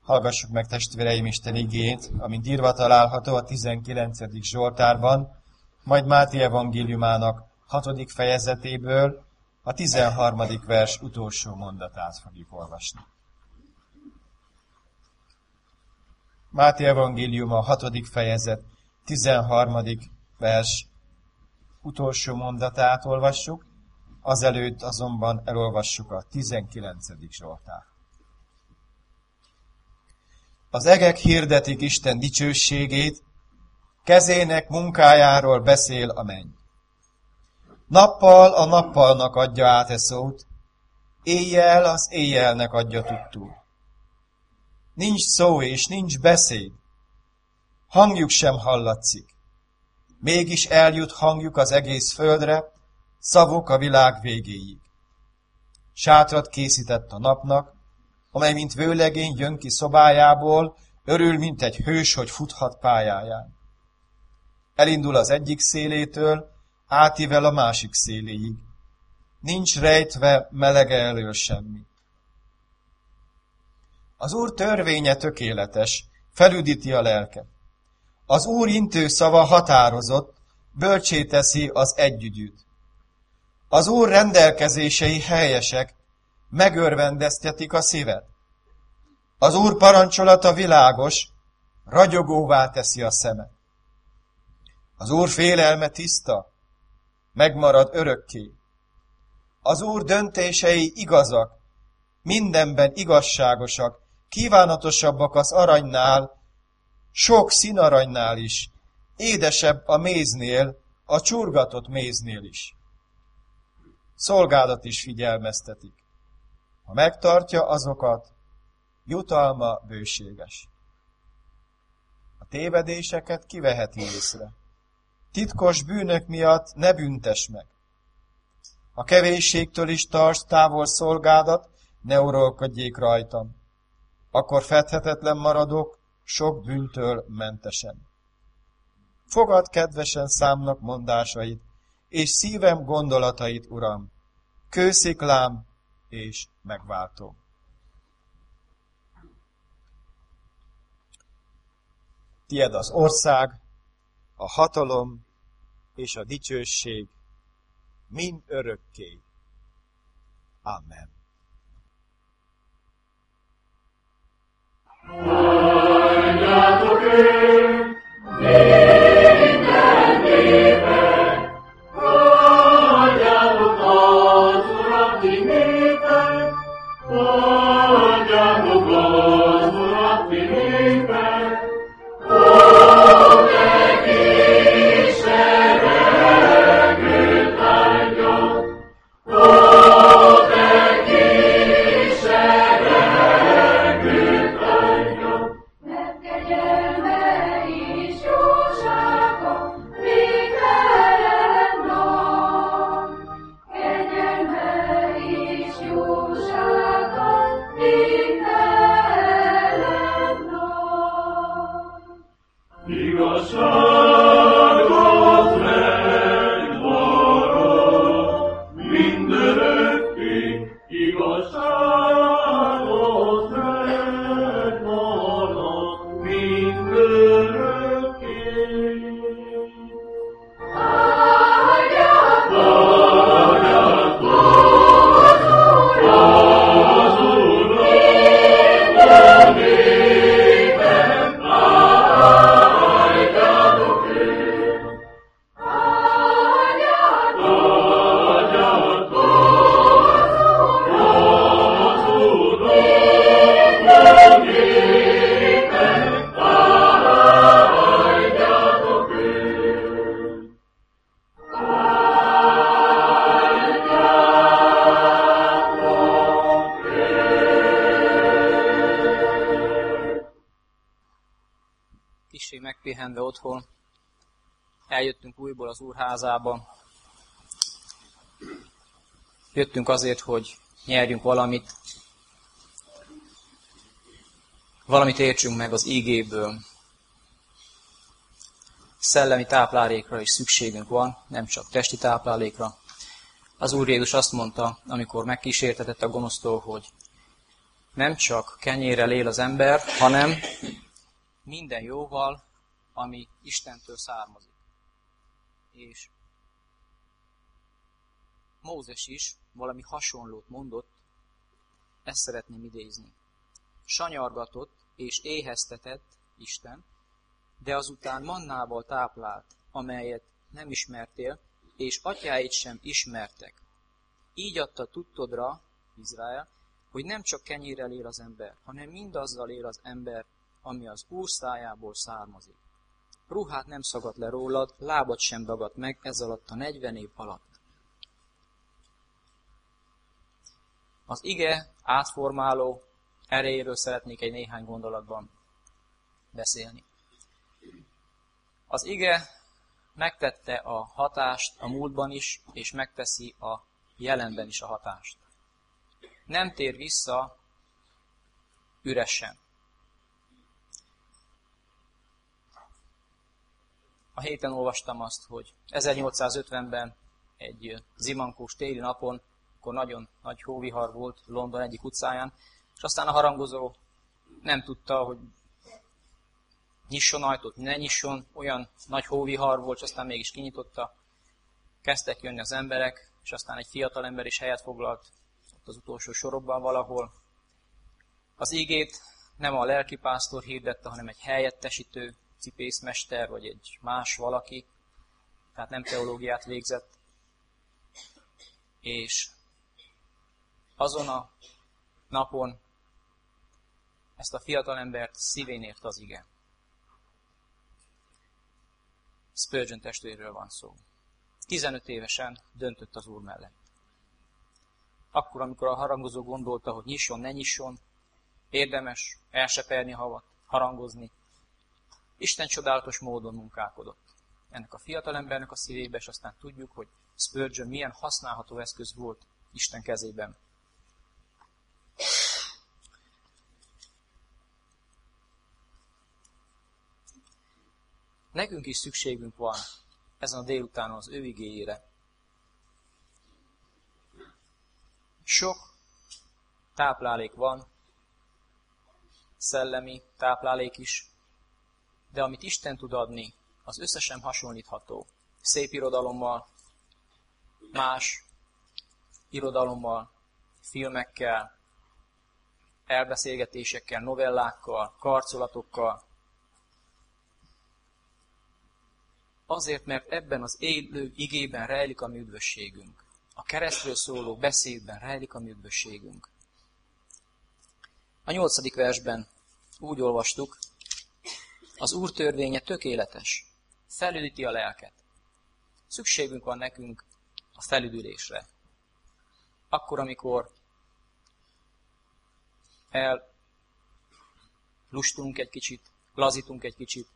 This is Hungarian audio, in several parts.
Hallgassuk meg, testvéreim, Isten igéjét, amint írva található a 19. Zsoltárban, majd Máté evangéliumának 6. fejezetéből a 13. vers utolsó mondatát fogjuk olvasni. Máté evangéliuma 6. fejezet 13. vers utolsó mondatát olvassuk, azelőtt azonban elolvassuk a 19. Zsoltárt. Az egek hirdetik Isten dicsőségét, kezének munkájáról beszél a menny. Nappal a nappalnak adja át e szót, éjjel az éjjelnek adja tudtul. Nincs szó és nincs beszéd, hangjuk sem hallatszik. Mégis eljut hangjuk az egész földre, szavuk a világ végéig. Sátrat készített a napnak, amely mint vőlegény jön ki szobájából, örül, mint egy hős, hogy futhat pályáján. Elindul az egyik szélétől, átível a másik széléig. Nincs rejtve melege elől semmi. Az Úr törvénye tökéletes, felüdíti a lelket. Az Úr intő szava határozott, bölcsé teszi az együgyűt. Az Úr rendelkezései helyesek, megörvendeztetik a szívet. Az Úr parancsolata világos, ragyogóvá teszi a szemet. Az Úr félelme tiszta, megmarad örökké. Az Úr döntései igazak, mindenben igazságosak, kívánatosabbak az aranynál, sok színaranynál is, édesebb a méznél, a csurgatott méznél is. Szolgádat is figyelmeztetik. Ha megtartja azokat, jutalma bőséges. A tévedéseket kiveheti észre. Titkos bűnök miatt ne büntess meg. A kevésségtől is tarts távol szolgádat, ne uralkodjék rajtam. Akkor fedhetetlen maradok, sok bűntől mentesen. Fogad kedvesen számnak mondásait, és szívem gondolatait, Uram, kősziklám és megváltó. Tied az ország, a hatalom és a dicsőség mind örökké. Amen. Adjátok én, minden népek, adjátok az Urat ti népek, adjátok az Urat ti népek, ó, te kis seregőt adjon, ó, te kis seregőt adjon. Mert kegyelme és jósága végtelen nagy. Kegyelme és jósága végtelen nagy. Igazságot megmarad mindörökké, igazságot megmarad mindörökké. Adjátok az Úrnak minden népek, adjátok őt. Adjátok az Úrnak minden népek, adjátok őt. Kissé megpihenve otthon, eljöttünk újból az Úrházába. Jöttünk azért, hogy nyerjünk valamit értsünk meg az ígéből. Szellemi táplálékra is szükségünk van, nem csak testi táplálékra. Az Úr Jézus azt mondta, amikor megkísértetett a gonosztól, hogy nem csak kenyérrel él az ember, hanem minden jóval, ami Istentől származik. És Mózes is valami hasonlót mondott, ezt szeretném idézni. Sanyargatott és éheztetett Isten, de azután mannával táplált, amelyet nem ismertél, és atyáid sem ismertek. Így adta tudtodra, Izrael, hogy nem csak kenyérrel él az ember, hanem mindazzal él az ember, ami az Úr szájából származik. Ruhát nem szagadt le rólad, lábad sem dagadt meg ez alatt a 40 év alatt. Az ige átformáló erejéről szeretnék egy néhány gondolatban beszélni. Az ige megtette a hatást a múltban is, és megteszi a jelenben is a hatást. Nem tér vissza üresen. A héten olvastam azt, hogy 1850-ben egy zimankós téli napon, akkor nagyon nagy hóvihar volt London egyik utcáján, és aztán a harangozó nem tudta, hogy nyisson ajtót, ne nyisson, olyan nagy hóvihar volt, és aztán mégis kinyitotta. Kezdtek jönni az emberek, és aztán egy fiatal ember is helyet foglalt ott az utolsó sorokban valahol. Az igét nem a lelkipásztor hirdette, hanem egy helyettesítő cipészmester, vagy egy más valaki, tehát nem teológiát végzett. És azon a napon ezt a fiatal embert szívén ért az ige. Spurgeon testvérről van szó. 15 évesen döntött az Úr mellett. Akkor, amikor a harangozó gondolta, hogy nyisson, ne nyisson, érdemes elseperni a havat, harangozni, Isten csodálatos módon munkálkodott ennek a fiatal embernek a szívébe, és aztán tudjuk, hogy Spurgeon milyen használható eszköz volt Isten kezében. Nekünk is szükségünk van ezen a délutánon az ő igéjére. Sok táplálék van, szellemi táplálék is, de amit Isten tud adni, az összesen hasonlítható. Szép irodalommal, más irodalommal, filmekkel, elbeszélgetésekkel, novellákkal, karcolatokkal. Azért, mert ebben az élő igében rejlik a mi üdvösségünk. A keresztről szóló beszédben rejlik a mi üdvösségünk. A 8. versben úgy olvastuk, az Úr törvénye tökéletes, felüdíti a lelket. Szükségünk van nekünk a felüdülésre. Akkor, amikor ellustunk egy kicsit, lazítunk egy kicsit,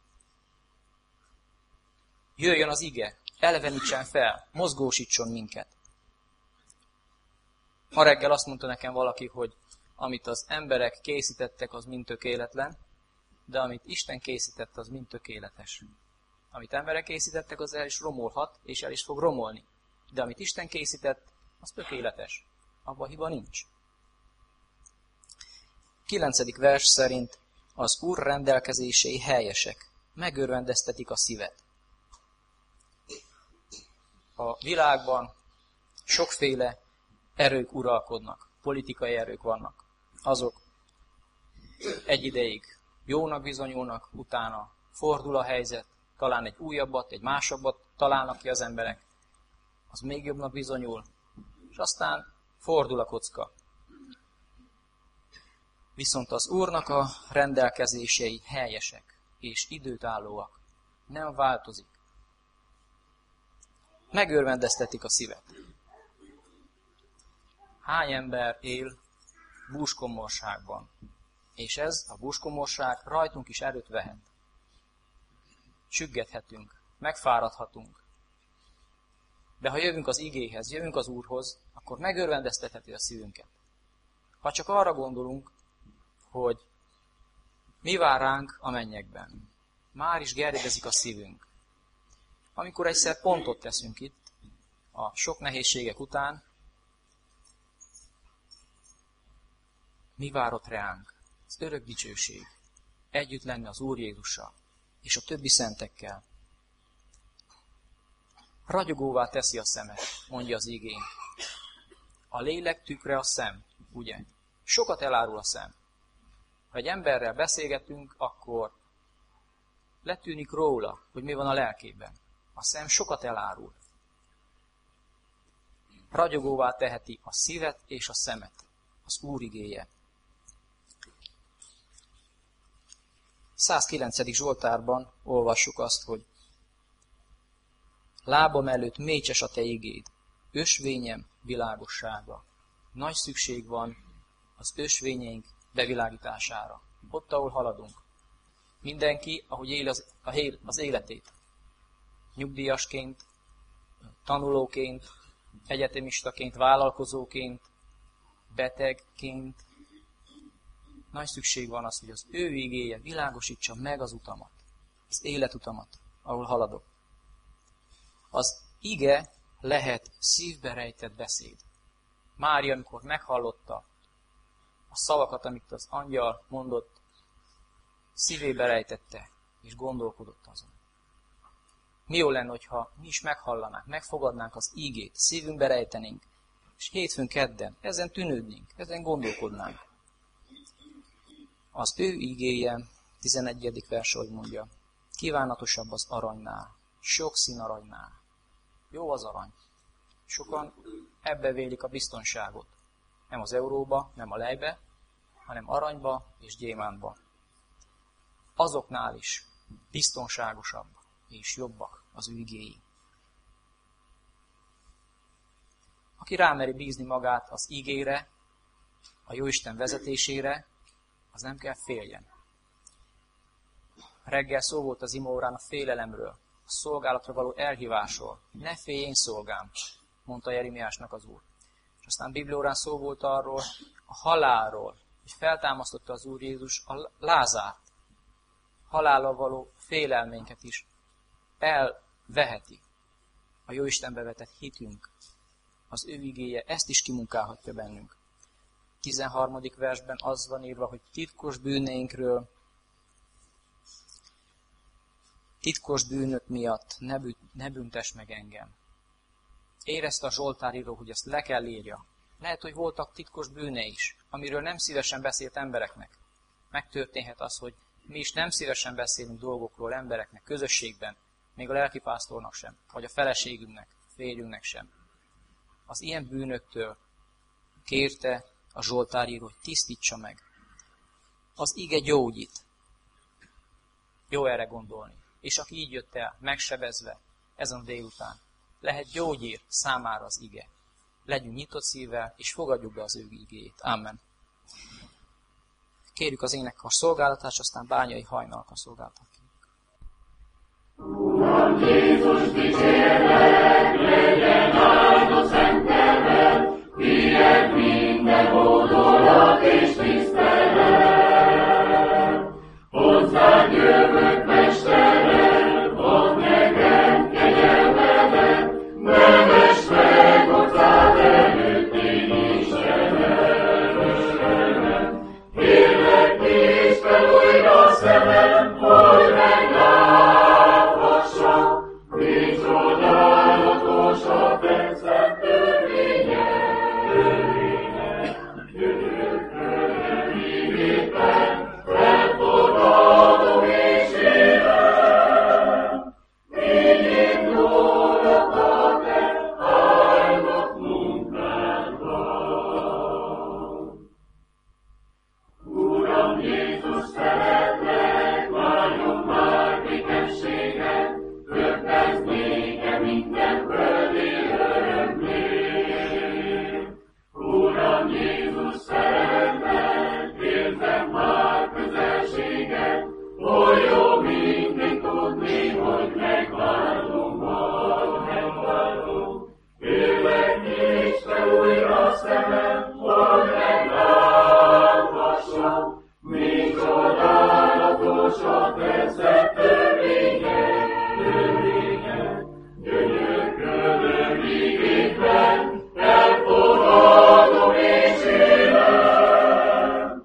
jöjjön az ige, elevenítsen fel, mozgósítson minket. Ma reggel azt mondta nekem valaki, hogy amit az emberek készítettek, az mind tökéletlen, de amit Isten készített, az mind tökéletes. Amit emberek készítettek, az el is romolhat, és el is fog romolni. De amit Isten készített, az tökéletes. Abban hiba nincs. 9. vers szerint az Úr rendelkezései helyesek, megörvendeztetik a szívet. A világban sokféle erők uralkodnak, politikai erők vannak. Azok egy ideig jónak bizonyulnak, utána fordul a helyzet, talán egy újabbat, egy másabbat találnak ki az emberek, az még jobbnak bizonyul, és aztán fordul a kocka. Viszont az Úrnak a rendelkezései helyesek és időtállóak, nem változik. Megörvendeztetik a szívet. Hány ember él búskomorságban? És ez, a búskomorság rajtunk is erőt vehet. Süggethetünk, megfáradhatunk. De ha jövünk az igéhez, jövünk az Úrhoz, akkor megörvendeztetheti a szívünket. Ha csak arra gondolunk, hogy mi vár ránk a mennyekben. Már is gerjedezik a szívünk. Amikor egyszer pontot teszünk itt, a sok nehézségek után, mi várott ránk? Az örök dicsőség. Együtt lenni az Úr Jézussal és a többi szentekkel. Ragyogóvá teszi a szemet, mondja az igény. A lélek tükre a szem, ugye? Sokat elárul a szem. Ha egy emberrel beszélgetünk, akkor letűnik róla, hogy mi van a lelkében. A szem sokat elárul. Ragyogóvá teheti a szívet és a szemet, az Úr igéje. 109. Zsoltárban olvassuk azt, hogy lábam előtt mécses a te igéd, ösvényem világossága. Nagy szükség van az ösvényeink bevilágítására. Ott, ahol haladunk. Mindenki, ahogy él az életét. Nyugdíjasként, tanulóként, egyetemistaként, vállalkozóként, betegként. Nagy szükség van az, hogy az ő igéje világosítsa meg az utamat, az életutamat, ahol haladok. Az ige lehet szívbe rejtett beszéd. Mária, amikor meghallotta a szavakat, amit az angyal mondott, szívébe rejtette, és gondolkodott azon. Mi jó lenne, hogyha mi is meghallanánk, megfogadnánk az ígét, szívünkbe rejtenénk, és hétfőn, kedden ezen tűnődnénk, ezen gondolkodnánk. Az ő ígéje, 11. vers, hogy mondja, kívánatosabb az aranynál, sok szín aranynál. Jó az arany. Sokan ebbe vélik a biztonságot. Nem az euróba, nem a lejbe, hanem aranyba és gyémántba. Azoknál is biztonságosabb és jobbak az ő igéi. Aki rámeri bízni magát az ígére, a Jóisten vezetésére, az nem kell féljen. Reggel szó volt az imórán a félelemről, a szolgálatra való elhívásról. Ne félj, én szolgám, mondta Jeremiásnak az Úr. És aztán Bibliórán szó volt arról, a halálról, hogy feltámasztotta az Úr Jézus a Lázárt. Halállal való félelménket is elveheti. A Jóistenbe vetett hitünk, az ő igéje ezt is kimunkálhatja bennünk. 13. versben az van írva, hogy titkos bűnök miatt ne büntess meg engem. Érezte a zsoltáríró, hogy ezt le kell írja. Lehet, hogy voltak titkos bűne is, amiről nem szívesen beszélt embereknek. Megtörténhet az, hogy mi is nem szívesen beszélünk dolgokról embereknek, közösségben, még a lelkipásztornak sem, vagy a feleségünknek, férjünknek sem. Az ilyen bűnöktől kérte a zsoltáríró, hogy tisztítsa meg. Az ige gyógyít. Jó erre gondolni. És aki így jött el, megsebezve, ezen a délután, lehet gyógyír számára az ige. Legyünk nyitott szívvel, és fogadjuk be az ő igéjét. Amen. Kérjük az énekkar szolgálatát, és aztán Bányai Hajnalka szolgálatát. Uram Jézus, dicsérlek, legyen áldott szent neved, tiéd minden hódolat és tisztelet. Hozzád jövök, Mesterem, add nekem kegyelmedet, nemes meg hozzád előtt én Istenem. Kérlek, nézd fel újra a szemem, hogy megláthassam, mi csodálatos a te szent törvényed, gyönyörködő igédben, elfogadom és élem. Így indulok a te áldott munkádban. Uram Jézus, szeretlek, váljon már békességet, kötesz nékem minden földi örömlét. Uram Jézus, szeretlek, érzem már közelséget, oly jó mindig tudni, hogy megváltunk vagy megváltunk. Kérlek, nyisd fel újra a szemem, hogy megláthassam, mi csodálatos a te szent törvényed, gyönyörködő igédben, elfogadom és élem.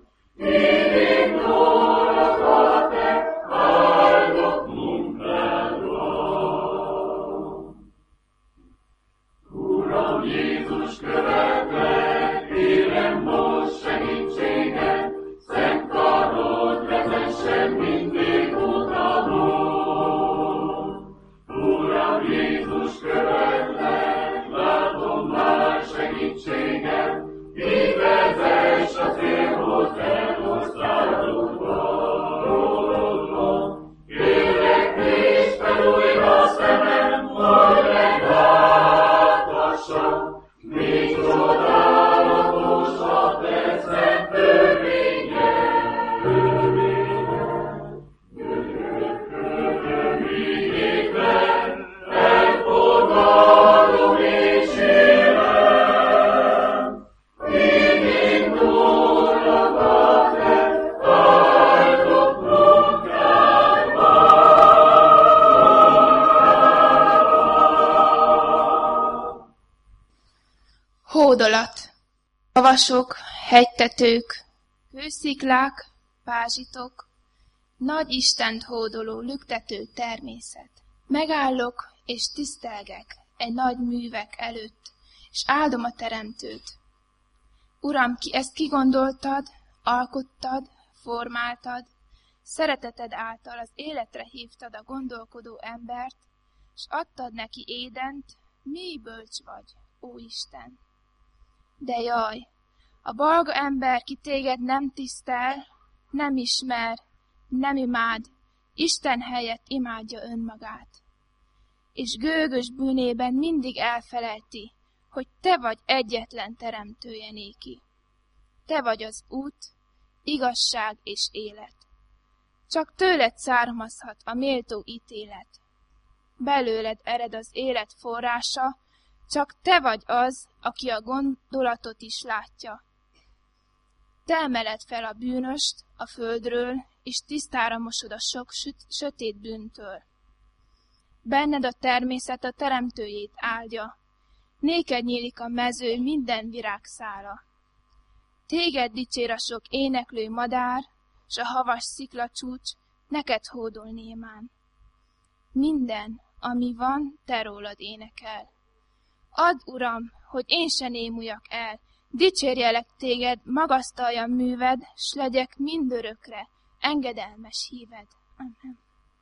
gondolat. Havasok, hegytetők, hősziklák, pázsitok, nagy Istent hódoló, lüktető természet. Megállok és tisztelgek egy nagy művek előtt, és áldom a Teremtőt. Uram, ezt kigondoltad, alkottad, formáltad, szereteted által az életre hívtad a gondolkodó embert, és adtad neki Édent, mély bölcs vagy, ó Isten. De jaj, a balga ember, ki téged nem tisztel, nem ismer, nem imád, Isten helyett imádja önmagát. És gőgös bűnében mindig elfelejti, hogy te vagy egyetlen teremtője néki. Te vagy az út, igazság és élet. Csak tőled származhat a méltó ítélet. Belőled ered az élet forrása, csak te vagy az, aki a gondolatot is látja. Te emeled fel a bűnöst a földről, és tisztára mosod a sok sötét bűntől. Benned a természet a teremtőjét áldja, néked nyílik a mező minden virágszála. Téged dicsér a sok éneklő madár, s a havas sziklacsúcs neked hódol némán. Minden, ami van, te rólad énekel. Add, Uram, hogy én se némuljak el, dicsérjelek téged, magasztaljam műved, s legyek mindörökre engedelmes híved. Amen.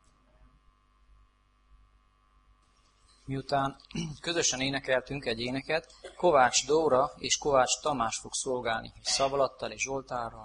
Miután közösen énekeltünk egy éneket, Kovács Dóra és Kovács Tamás fog szolgálni Szabalattal és Zsoltárral.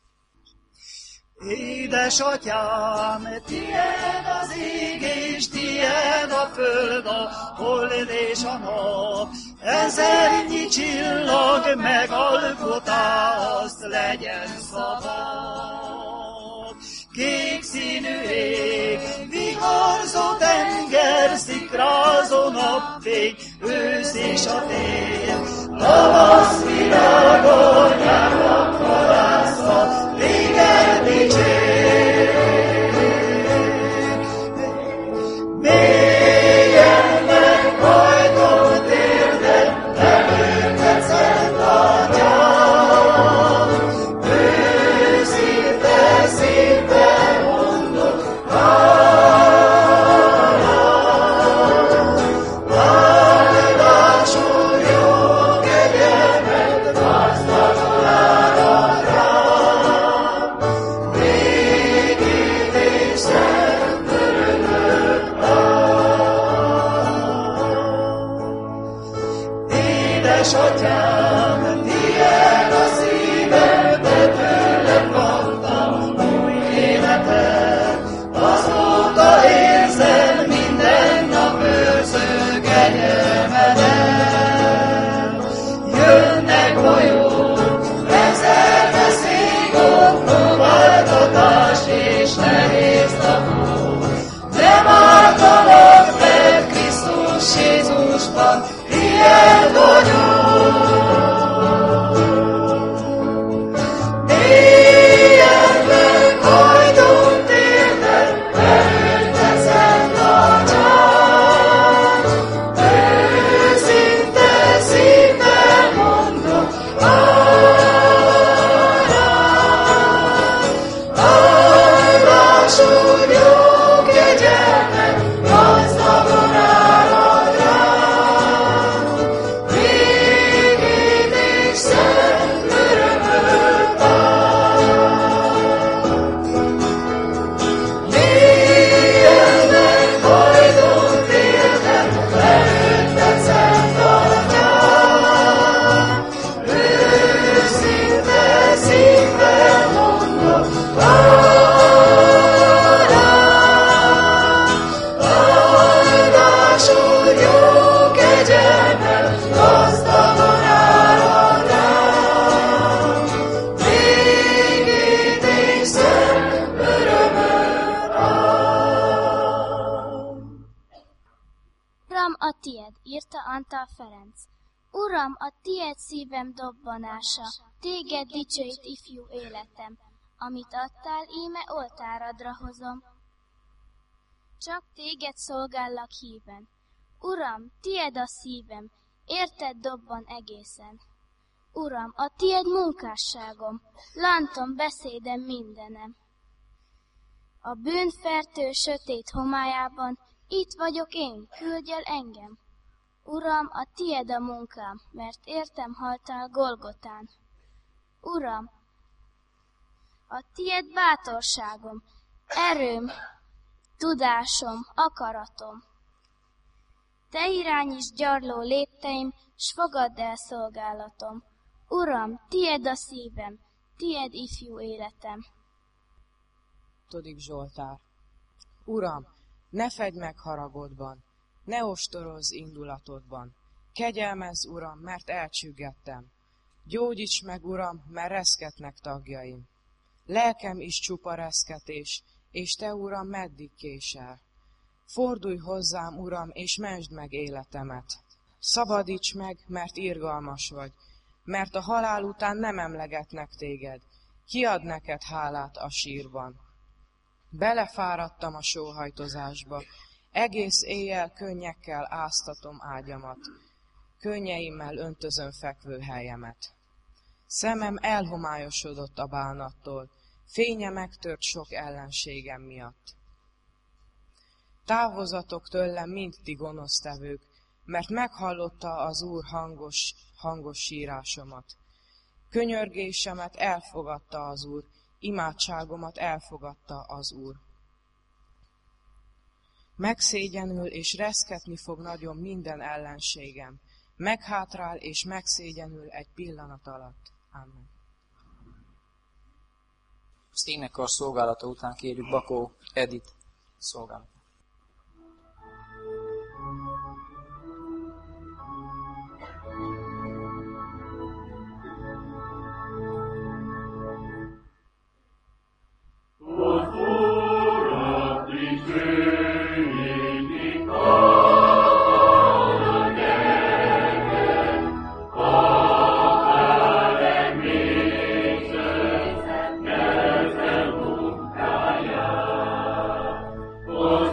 Édesatyám, tiéd az ég és tiéd a föld, a hold és a nap. Ezernyi csillag megalkotást legyen szabad. Kék színű ég, viharzó tenger, szikrázó napfény, ősz és a tél. Tavasz virága, nyáron vadászva, téged dicsér. Mélyen meghajtott térden, előtted szent atyám. Őszinte szívvel mondok, áldásul jó kegyelmed, gazdagon árad rám. Végét és szent örömöt ad. Édesatyám, tiéd a szívem, de tőled kaptam új életet. Azóta érzem minden nap őrző kegyelmedet. Jönnek bolyók, ezerbe székok, próbáltatás és nehéz napok. Nem ártalak meg Krisztus Jézusban, ilyen vagyok. Éjjel meghajtom térden, előtted szent atyám. Őszinte szívvel mondok, áldásul jó kegyelmed, gazdagon árad rám. Végét és szent örömöt ad. Mélyen meghajtott térden, előtted szent atyám. Őszinte szívvel mondok, áldásul jó kegyelmed, gazdagon árad rám. Végét és szent örömöt ad. Uram, a tied, írta Antal Ferenc. Uram, a tied szívem dobbanása, téged dicsőít ifjú életem, amit adtál, íme oltáradra hozom. Csak téged szolgállak híven. Uram, tied a szívem, érted dobban egészen. Uram, a tied munkásságom, lántom, beszédem, mindenem. A bűnfertő sötét homályában itt vagyok én, küldj el engem. Uram, a tied a munkám, mert értem haltál Golgotán. Uram, a tied bátorságom, erőm, tudásom, akaratom. Te irányíts gyarló lépteim, s fogadd el szolgálatom. Uram, tied a szívem, tied ifjú életem. 6. Zsoltár. Uram, ne fedj meg haragodban, ne ostorozz indulatodban. Kegyelmezz, Uram, mert elcsüggettem. Gyógyíts meg, Uram, mert reszketnek tagjaim. Lelkem is csupa reszketés, és Te, Uram, meddig késel? Fordulj hozzám, Uram, és mentsd meg életemet. Szabadíts meg, mert irgalmas vagy, mert a halál után nem emlegetnek téged. Ki ad neked hálát a sírban? Belefáradtam a sóhajtozásba, egész éjjel könnyekkel áztatom ágyamat, könnyeimmel öntözöm fekvő helyemet. Szemem elhomályosodott a bánattól, fénye megtört sok ellenségem miatt. Távozatok tőlem mind ti gonosztevők, mert meghallotta az Úr hangos sírásomat. Könyörgésemet elfogadta az Úr, imádságomat elfogadta az Úr. Megszégyenül és reszketni fog nagyon minden ellenségem. Meghátrál és megszégyenül egy pillanat alatt. Amen. Az énekkar szolgálata után kérjük Bakó Edith szolgálatát. Oh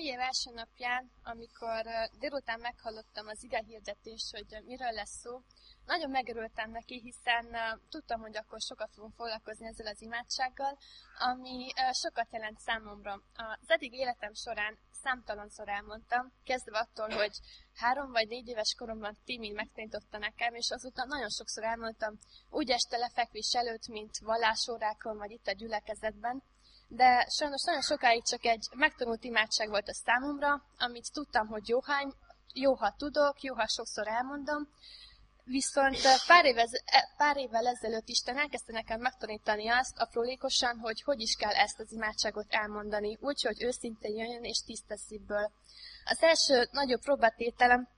év első napján, amikor délután meghallottam az igehirdetést, hogy miről lesz szó, nagyon megörültem neki, hiszen tudtam, hogy akkor sokat fogunk foglalkozni ezzel az imádsággal, ami sokat jelent számomra. Az eddig életem során számtalanszor elmondtam, kezdve attól, hogy 3 vagy 4 éves koromban Timi megtanította nekem, és azóta nagyon sokszor elmondtam, úgy este lefekvés előtt, mint vallásórákon, vagy itt a gyülekezetben, de sajnos nagyon sokáig csak egy megtanult imádság volt a számomra, amit tudtam, hogy jó, ha tudok, jó, ha sokszor elmondom, viszont pár évvel ezelőtt Isten elkezdte nekem megtanítani azt aprólékosan, hogy is kell ezt az imádságot elmondani, úgyhogy őszintén jöjjön és tiszta szívből. Az első nagyobb próbatételem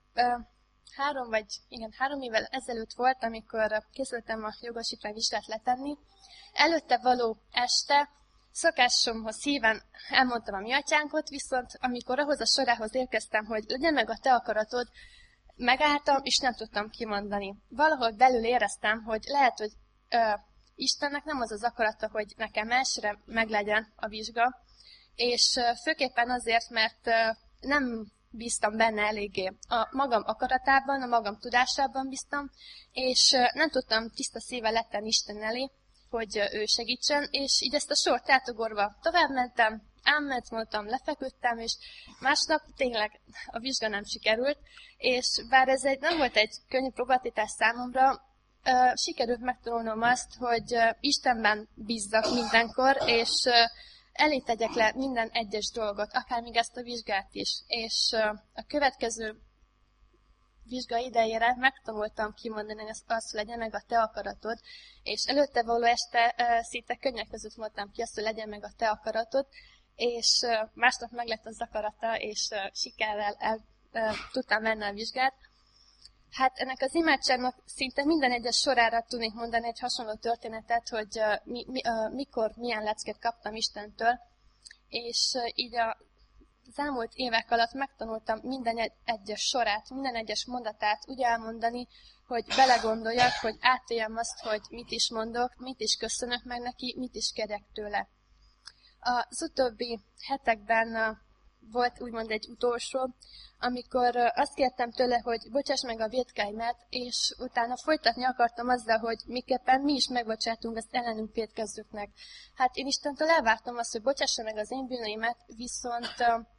3 évvel ezelőtt volt, amikor készültem a jogosítványvizsgát letenni. Előtte való este szokásomhoz híven elmondtam a mi atyánkot, viszont amikor ahhoz a sorához érkeztem, hogy legyen meg a te akaratod, megálltam, és nem tudtam kimondani. Valahol belül éreztem, hogy lehet, hogy Istennek nem az az akarata, hogy nekem elsőre meglegyen a vizsga, és főképpen azért, mert nem bíztam benne eléggé. A magam akaratában, a magam tudásában bíztam, és nem tudtam tiszta szívvel letenni Isten elé, hogy ő segítsen, és így ezt a sort átugorva tovább mentem, ámment mondtam, lefeküdtem, és másnap tényleg a vizsga nem sikerült, és bár ez nem volt egy könnyű próbatétás számomra, sikerült megtanulnom azt, hogy Istenben bízzak mindenkor, és elé tegyek le minden egyes dolgot, akár még ezt a vizsgát is. És a következő vizsga idejére megtanultam kimondani azt, hogy legyen meg a te akaratod, és előtte való este szinte könnyek között mondtam ki azt, hogy legyen meg a te akaratod, és másnap meg lett az akarata, és sikerrel tudtam venni a vizsgát. Hát ennek az imádságnak szinte minden egyes sorára tudnék mondani egy hasonló történetet, hogy mikor milyen leckét kaptam Istentől, és így az elmúlt évek alatt megtanultam minden egyes sorát, minden egyes mondatát úgy elmondani, hogy belegondoljak, hogy átéljem azt, hogy mit is mondok, mit is köszönök meg neki, mit is kérek tőle. Az utóbbi hetekben volt úgymond egy utolsó, amikor azt kértem tőle, hogy bocsáss meg a vétkáimat, és utána folytatni akartam azzal, hogy miképpen mi is megbocsátunk az ellenünk vétkezőknek. Hát én Istentől elvártam azt, hogy bocsássa meg az én bűneimet, viszont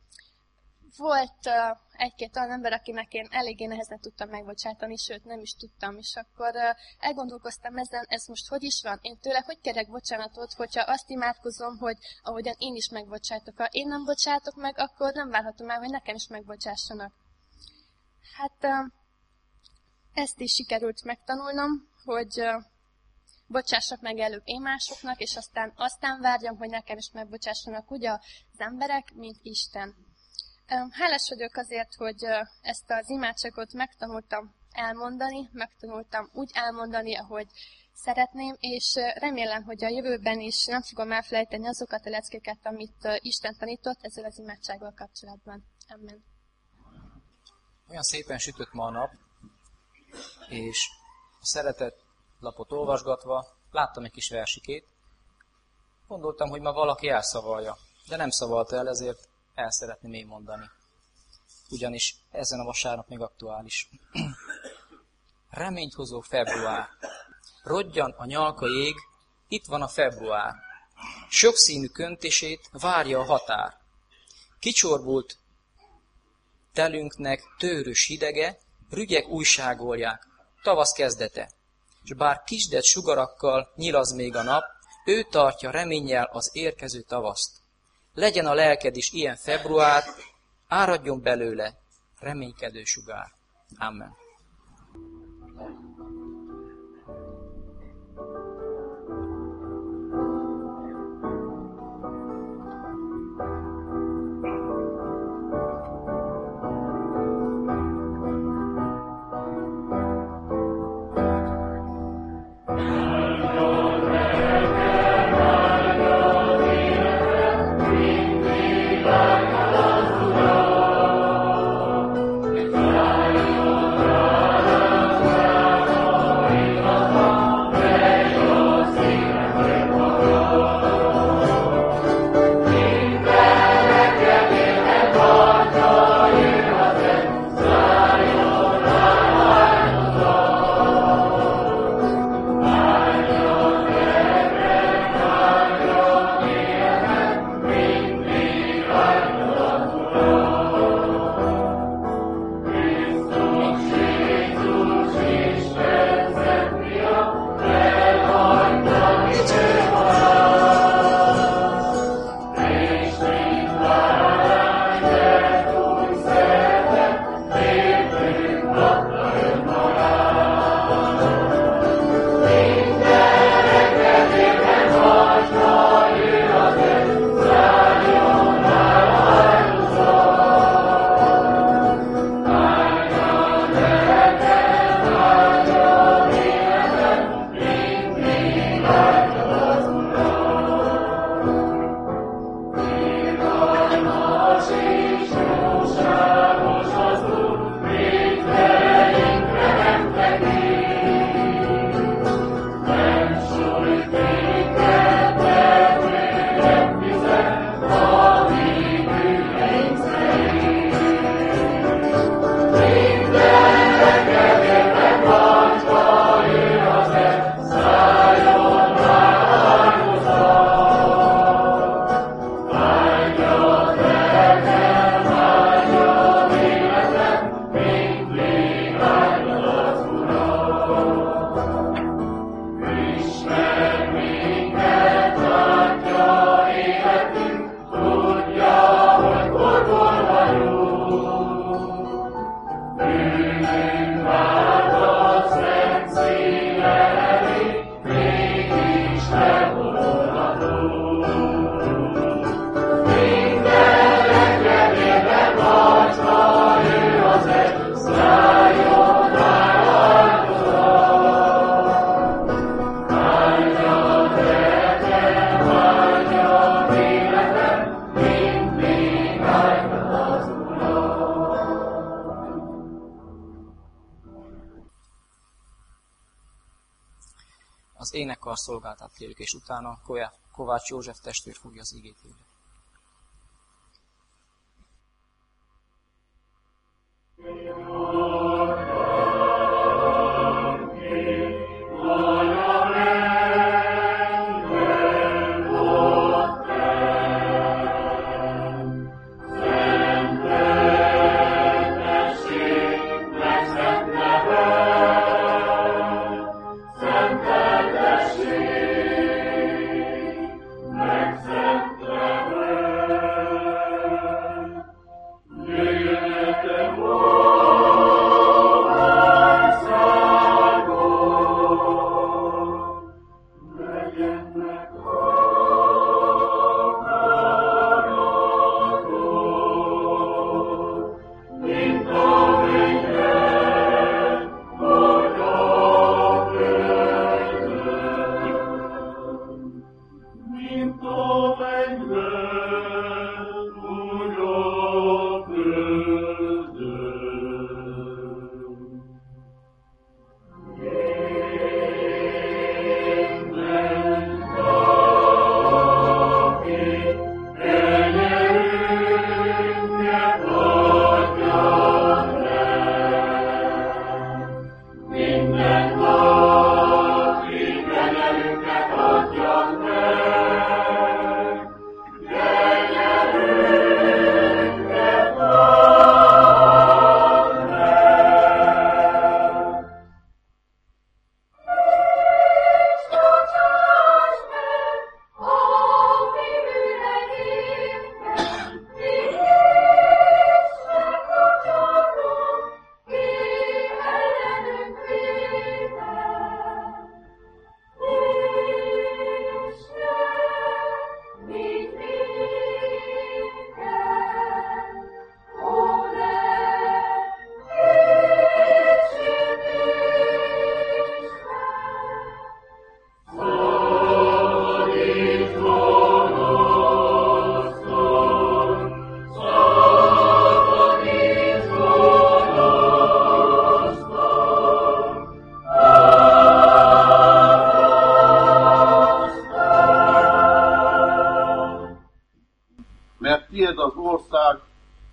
volt egy-két olyan ember, akinek én eléggé nehezen tudtam megbocsátani, sőt nem is tudtam, és akkor elgondolkoztam ezen, ez most hogy is van? Én tőle hogy kérek bocsánatot, hogyha azt imádkozom, hogy ahogyan én is megbocsátok. Ha én nem bocsátok meg, akkor nem várhatom el, hogy nekem is megbocsássanak. Hát ezt is sikerült megtanulnom, hogy bocsássak meg előbb én másoknak, és aztán várjam, hogy nekem is megbocsássanak úgy az emberek, mint Isten. Hálás vagyok azért, hogy ezt az imádságot megtanultam elmondani, megtanultam úgy elmondani, ahogy szeretném, és remélem, hogy a jövőben is nem fogom elfelejteni azokat a leckéket, amit Isten tanított ezzel az imádsággal kapcsolatban. Amen. Olyan szépen sütött ma a nap, és a szeretett lapot olvasgatva láttam egy kis versikét. Gondoltam, hogy ma valaki elszavalja, de nem szavalta el, ezért el szeretném én mondani. Ugyanis ezen a vasárnap még aktuális. Reményt hozó február. Rodjan a nyalka jég, itt van a február. Sokszínű köntését várja a határ. Kicsorbult telünknek tőrös hidege, rügyek újságolják, tavasz kezdete. És bár kisdett sugarakkal nyilaz még a nap, ő tartja reménnyel az érkező tavaszt. Legyen a lelked is ilyen február, áradjon belőle reménykedő sugár. Amen. Amen. Az énekkar szolgáltát kérjük, és utána Kovács József testvér fogja az igét hirdetni. Tied az ország,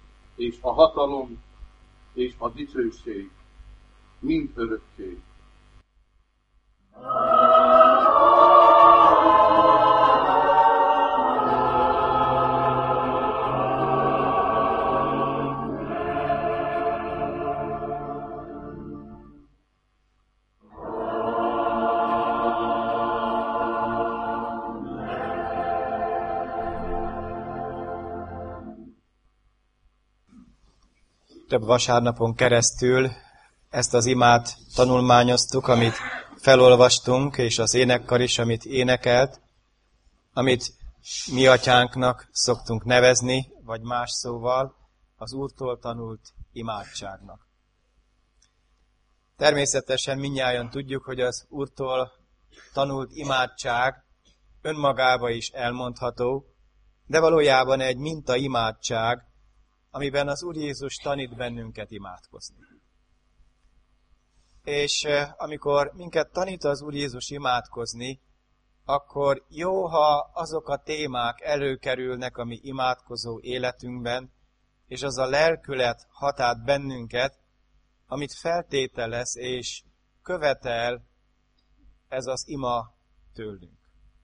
és a hatalom, és a dicsőség, mind örökké. Több vasárnapon keresztül ezt az imát tanulmányoztuk, amit felolvastunk, és az énekkar is, amit énekelt, amit mi atyánknak szoktunk nevezni, vagy más szóval, az Úrtól tanult imádságnak. Természetesen mindnyájan tudjuk, hogy az Úrtól tanult imádság önmagába is elmondható, de valójában egy mintaimádság, amiben az Úr Jézus tanít bennünket imádkozni. És amikor minket tanít az Úr Jézus imádkozni, akkor jó, ha azok a témák előkerülnek a mi imádkozó életünkben, és az a lelkület hat át bennünket, amit feltételez és követel ez az ima tőlünk.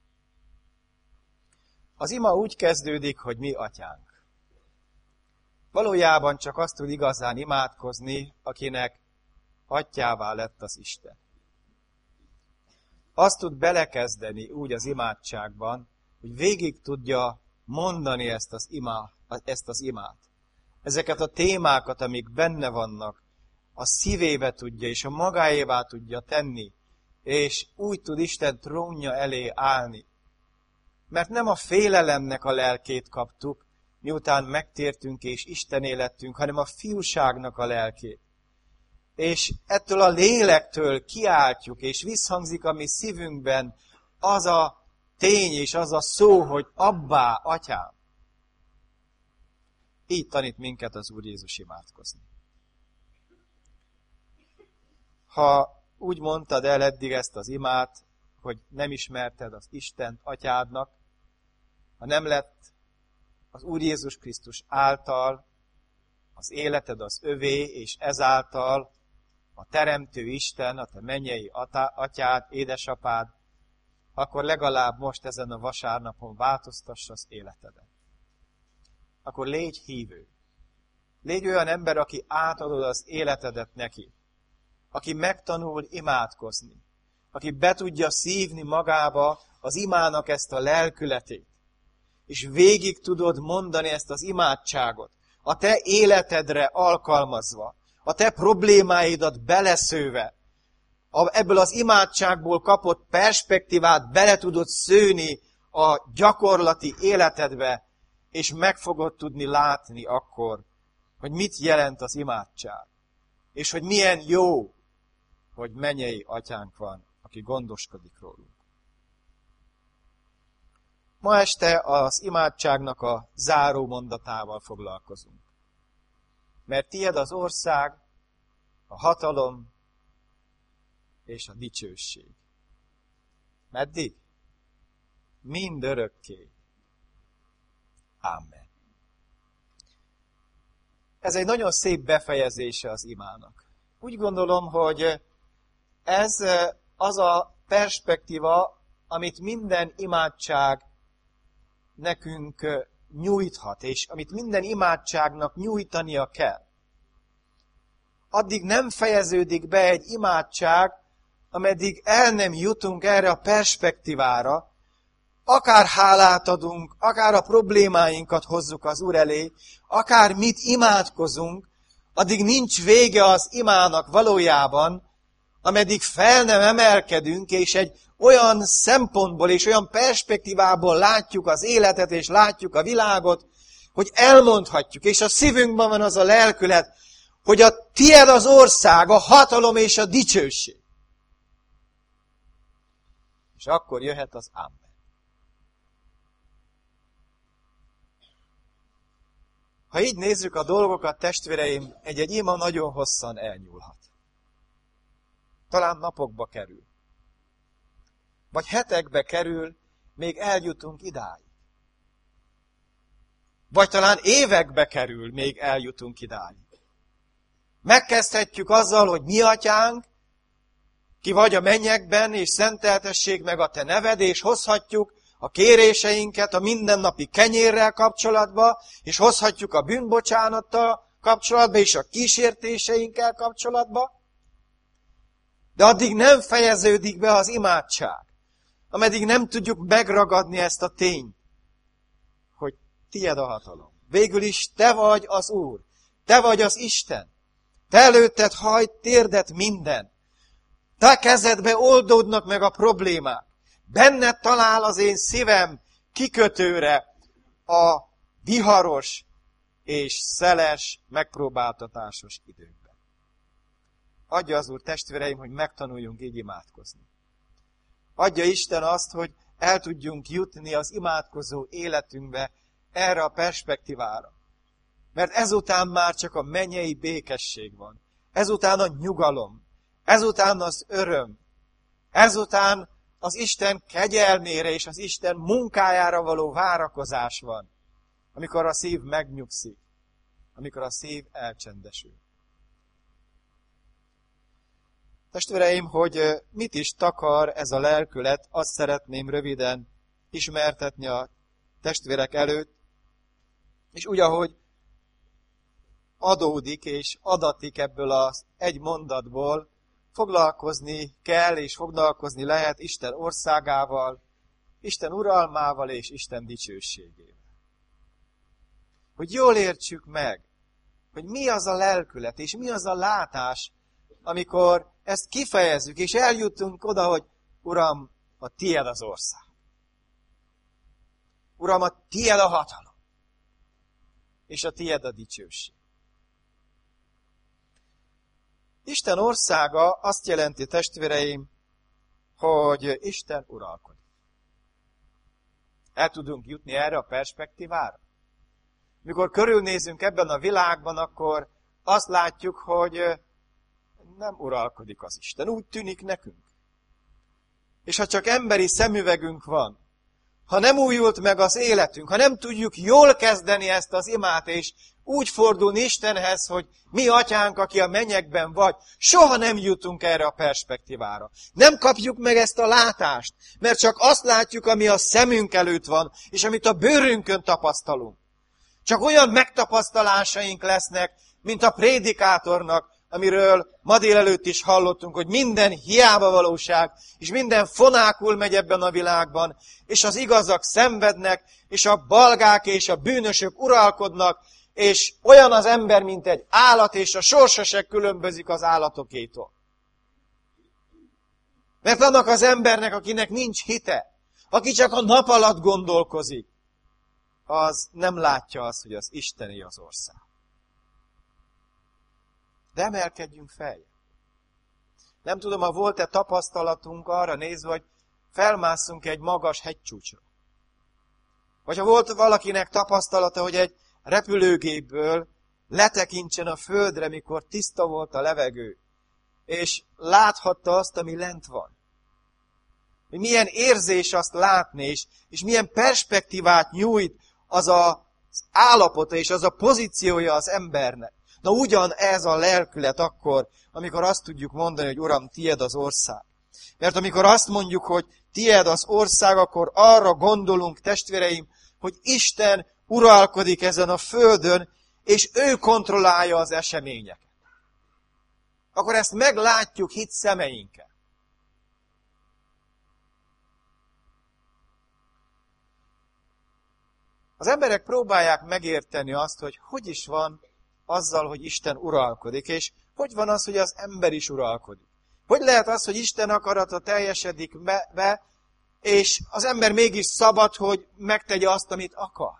Az ima úgy kezdődik, hogy mi atyánk. Valójában csak azt tud igazán imádkozni, akinek atyává lett az Isten. Azt tud belekezdeni úgy az imádságban, hogy végig tudja mondani ezt az imát. Ezeket a témákat, amik benne vannak, a szívébe tudja és a magáévá tudja tenni, és úgy tud Isten trónja elé állni. Mert nem a félelemnek a lelkét kaptuk, miután megtértünk és Istené lettünk, hanem a fiúságnak a lelkét. És ettől a lélektől kiáltjuk, és visszhangzik a mi szívünkben az a tény és az a szó, hogy abbá, atyám. Így tanít minket az Úr Jézus imádkozni. Ha úgy mondtad el eddig ezt az imát, hogy nem ismerted az Istent atyádnak, ha nem lett az Úr Jézus Krisztus által az életed az övé, és ezáltal a Teremtő Isten, a te mennyei atyád, édesapád, akkor legalább most ezen a vasárnapon változtass az életedet. Akkor légy hívő. Légy olyan ember, aki átadod az életedet neki. Aki megtanul imádkozni. Aki be tudja szívni magába az imának ezt a lelkületét. És végig tudod mondani ezt az imádságot, a te életedre alkalmazva, a te problémáidat beleszőve, ebből az imádságból kapott perspektívát bele tudod szőni a gyakorlati életedbe, és meg fogod tudni látni akkor, hogy mit jelent az imádság, és hogy milyen jó, hogy mennyei atyánk van, aki gondoskodik rólunk. Ma este az imádságnak a záró mondatával foglalkozunk. Mert tied az ország, a hatalom és a dicsőség. Meddig? Mindörökké. Amen. Ez egy nagyon szép befejezése az imának. Úgy gondolom, hogy ez az a perspektíva, amit minden imádság nekünk nyújthat, és amit minden imádságnak nyújtania kell. Addig nem fejeződik be egy imádság, ameddig el nem jutunk erre a perspektívára, akár hálát adunk, akár a problémáinkat hozzuk az Úr elé, akár mit imádkozunk, addig nincs vége az imának valójában, ameddig fel nem emelkedünk, és egy olyan szempontból és olyan perspektívából látjuk az életet, és látjuk a világot, hogy elmondhatjuk, és a szívünkben van az a lelkület, hogy a tied az ország, a hatalom és a dicsőség. És akkor jöhet az Amen. Ha így nézzük a dolgokat, testvéreim, egy ima nagyon hosszan elnyúlhat. Talán napokba kerül. Vagy hetekbe kerül, még eljutunk idáig. Vagy talán évekbe kerül, még eljutunk idáig. Megkezdhetjük azzal, hogy mi atyánk, ki vagy a mennyekben, és szenteltessék meg a te neved, és hozhatjuk a kéréseinket a mindennapi kenyérrel kapcsolatba, és hozhatjuk a bűnbocsánattal kapcsolatba, és a kísértéseinkkel kapcsolatba. De addig nem fejeződik be az imádság, ameddig nem tudjuk megragadni ezt a tényt, hogy tied a hatalom. Végül is te vagy az Úr, te vagy az Isten, te előtted hajt térdet minden. Te kezedbe oldódnak meg a problémák. Benned talál az én szívem kikötőre a viharos és szeles, megpróbáltatásos időkben. Adja az Úr, testvéreim, hogy megtanuljunk így imádkozni. Adja Isten azt, hogy el tudjunk jutni az imádkozó életünkbe erre a perspektívára. Mert ezután már csak a mennyei békesség van. Ezután a nyugalom. Ezután az öröm. Ezután az Isten kegyelmére és az Isten munkájára való várakozás van. Amikor a szív megnyugszik. Amikor a szív elcsendesül. Testvéreim, hogy mit is takar ez a lelkület, azt szeretném röviden ismertetni a testvérek előtt, és úgy, ahogy adódik és adatik ebből az egy mondatból, foglalkozni kell és foglalkozni lehet Isten országával, Isten uralmával és Isten dicsőségével. Hogy jól értsük meg, hogy mi az a lelkület és mi az a látás, amikor ezt kifejezzük, és eljutunk oda, hogy Uram, a tied az ország. Uram, a tied a hatalom. És a tied a dicsőség. Isten országa azt jelenti, testvéreim, hogy Isten uralkodik. El tudunk jutni erre a perspektívára? Mikor körülnézünk ebben a világban, akkor azt látjuk, hogy nem uralkodik az Isten. Úgy tűnik nekünk. És ha csak emberi szemüvegünk van, ha nem újult meg az életünk, ha nem tudjuk jól kezdeni ezt az imát, és úgy fordulni Istenhez, hogy mi atyánk, aki a mennyekben vagy, soha nem jutunk erre a perspektívára. Nem kapjuk meg ezt a látást, mert csak azt látjuk, ami a szemünk előtt van, és amit a bőrünkön tapasztalunk. Csak olyan megtapasztalásaink lesznek, mint a prédikátornak, amiről ma délelőtt is hallottunk, hogy minden hiába valóság, és minden fonákul megy ebben a világban, és az igazak szenvednek, és a balgák és a bűnösök uralkodnak, és olyan az ember, mint egy állat, és a sorsa se különbözik az állatokétól. Mert annak az embernek, akinek nincs hite, aki csak a nap alatt gondolkozik, az nem látja azt, hogy az Istené az ország. De emelkedjünk fel. Nem tudom, ha volt-e tapasztalatunk arra nézve, hogy felmásszunk egy magas hegycsúcsra. Vagy ha volt valakinek tapasztalata, hogy egy repülőgépből letekintsen a földre, mikor tiszta volt a levegő, és láthatta azt, ami lent van. Hogy milyen érzés azt látni, és milyen perspektívát nyújt az az állapota és az a pozíciója az embernek. Na ugyan ez a lelkület akkor, amikor azt tudjuk mondani, hogy Uram, tied az ország. Mert amikor azt mondjuk, hogy tied az ország, akkor arra gondolunk, testvéreim, hogy Isten uralkodik ezen a földön, és ő kontrollálja az eseményeket. Akkor ezt meglátjuk hit szemeinkkel. Az emberek próbálják megérteni azt, hogy is van azzal, hogy Isten uralkodik, és hogy van az, hogy az ember is uralkodik. Hogy lehet az, hogy Isten akarata teljesedik be, és az ember mégis szabad, hogy megtegye azt, amit akar.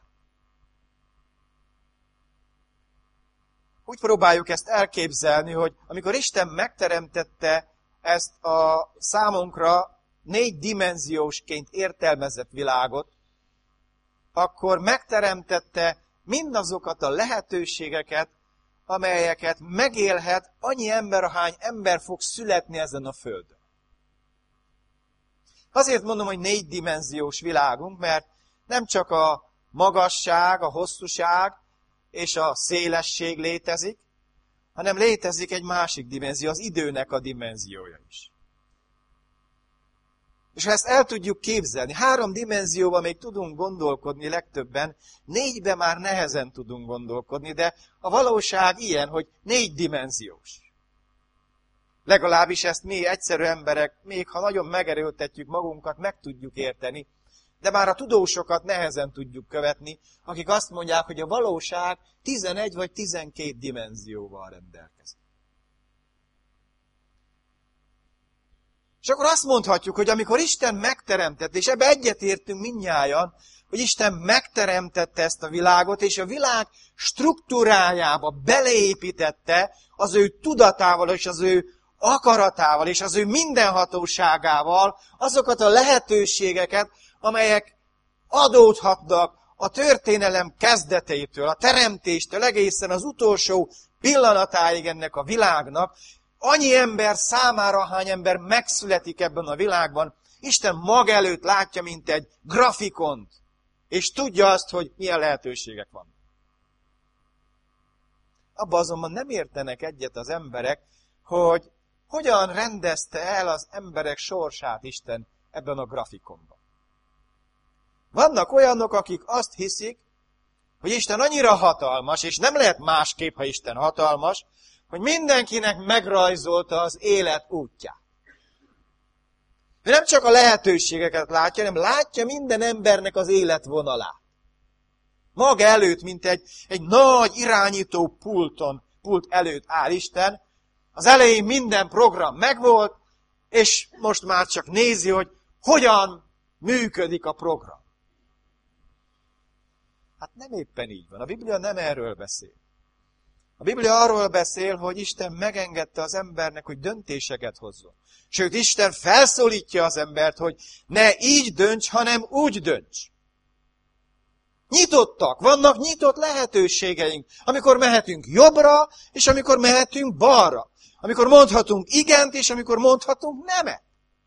Úgy próbáljuk ezt elképzelni, hogy amikor Isten megteremtette ezt a számunkra 4 dimenziósként értelmezett világot, akkor megteremtette mindazokat a lehetőségeket, amelyeket megélhet annyi ember, ahány ember fog születni ezen a földön. Azért mondom, hogy 4 dimenziós világunk, mert nem csak a magasság, a hosszúság és a szélesség létezik, hanem létezik egy másik dimenzió, az időnek a dimenziója is. És ha ezt el tudjuk képzelni, 3 dimenzióban még tudunk gondolkodni legtöbben, 4-ben már nehezen tudunk gondolkodni, de a valóság ilyen, hogy 4 dimenziós. Legalábbis ezt mi egyszerű emberek, még ha nagyon megerőltetjük magunkat, meg tudjuk érteni, de már a tudósokat nehezen tudjuk követni, akik azt mondják, hogy a valóság 11 vagy 12 dimenzióval rendelkezik. És akkor azt mondhatjuk, hogy amikor Isten megteremtett, és ebbe egyetértünk mindnyájan, hogy Isten megteremtette ezt a világot, és a világ struktúrájába beleépítette az ő tudatával, és az ő akaratával, és az ő mindenhatóságával azokat a lehetőségeket, amelyek adódhatnak a történelem kezdetétől, a teremtéstől egészen az utolsó pillanatáig ennek a világnak, annyi ember számára, hány ember megszületik ebben a világban, Isten maga előtt látja, mint egy grafikont, és tudja azt, hogy milyen lehetőségek vannak. Abba azonban nem értenek egyet az emberek, hogy hogyan rendezte el az emberek sorsát Isten ebben a grafikonban. Vannak olyanok, akik azt hiszik, hogy Isten annyira hatalmas, és nem lehet másképp, ha Isten hatalmas, hogy mindenkinek megrajzolta az élet útját. Ő nem csak a lehetőségeket látja, hanem látja minden embernek az életvonalát. Maga előtt, mint egy nagy irányító pult előtt áll Isten. Az elején minden program megvolt, és most már csak nézi, hogy hogyan működik a program. Hát nem éppen így van. A Biblia nem erről beszél. A Biblia arról beszél, hogy Isten megengedte az embernek, hogy döntéseket hozzon. Sőt, Isten felszólítja az embert, hogy ne így dönts, hanem úgy dönts. Nyitottak, vannak nyitott lehetőségeink, amikor mehetünk jobbra, és amikor mehetünk balra. Amikor mondhatunk igent, és amikor mondhatunk nemet.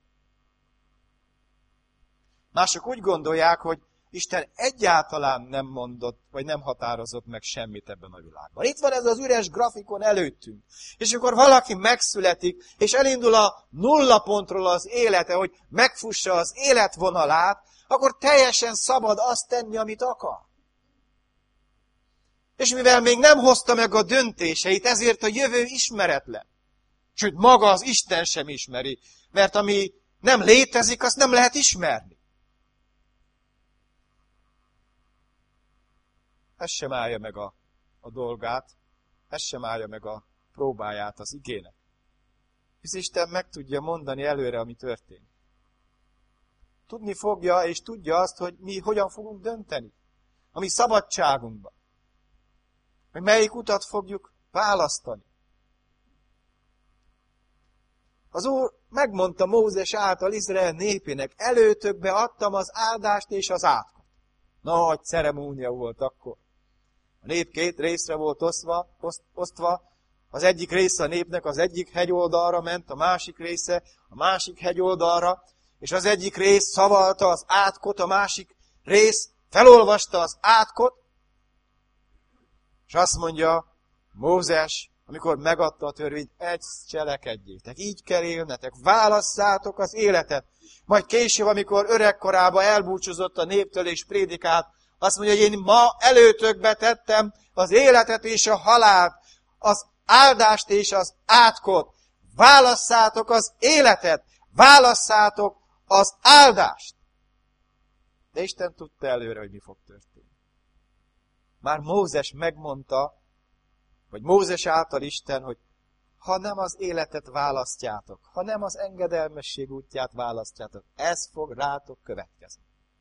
Mások úgy gondolják, hogy Isten egyáltalán nem mondott, vagy nem határozott meg semmit ebben a világban. Itt van ez az üres grafikon előttünk. És amikor valaki megszületik, és elindul a nulla pontról az élete, hogy megfussa az életvonalát, akkor teljesen szabad azt tenni, amit akar. És mivel még nem hozta meg a döntéseit, ezért a jövő ismeretlen. Sőt, maga az Isten sem ismeri, mert ami nem létezik, azt nem lehet ismerni. Ez sem állja meg a dolgát, ez sem állja meg a próbáját az igének. Hisz Isten meg tudja mondani előre, ami történik. Tudni fogja, és tudja azt, hogy mi hogyan fogunk dönteni. A mi szabadságunkban. Hogy melyik utat fogjuk választani. Az Úr megmondta Mózes által Izrael népének, előtökbe adtam az áldást és az átkot. Nagy ceremónia volt akkor. A nép két részre volt osztva, az egyik része a népnek az egyik hegyoldalra ment, a másik része a másik hegyoldalra, és az egyik rész szavalta az átkot, a másik rész felolvasta az átkot, és azt mondja Mózes, amikor megadta a törvényt, egy cselekedjétek, így kell élnetek, válasszátok az életet. Majd később, amikor öregkorában elbúcsúzott a néptől és prédikált, azt mondja, hogy én ma előtökbe tettem az életet és a halált, az áldást és az átkot. Válasszátok az életet, válasszátok az áldást. De Isten tudta előre, hogy mi fog történni. Már Mózes megmondta, vagy Mózes által Isten, hogy ha nem az életet választjátok, ha nem az engedelmesség útját választjátok, ez fog rátok következni.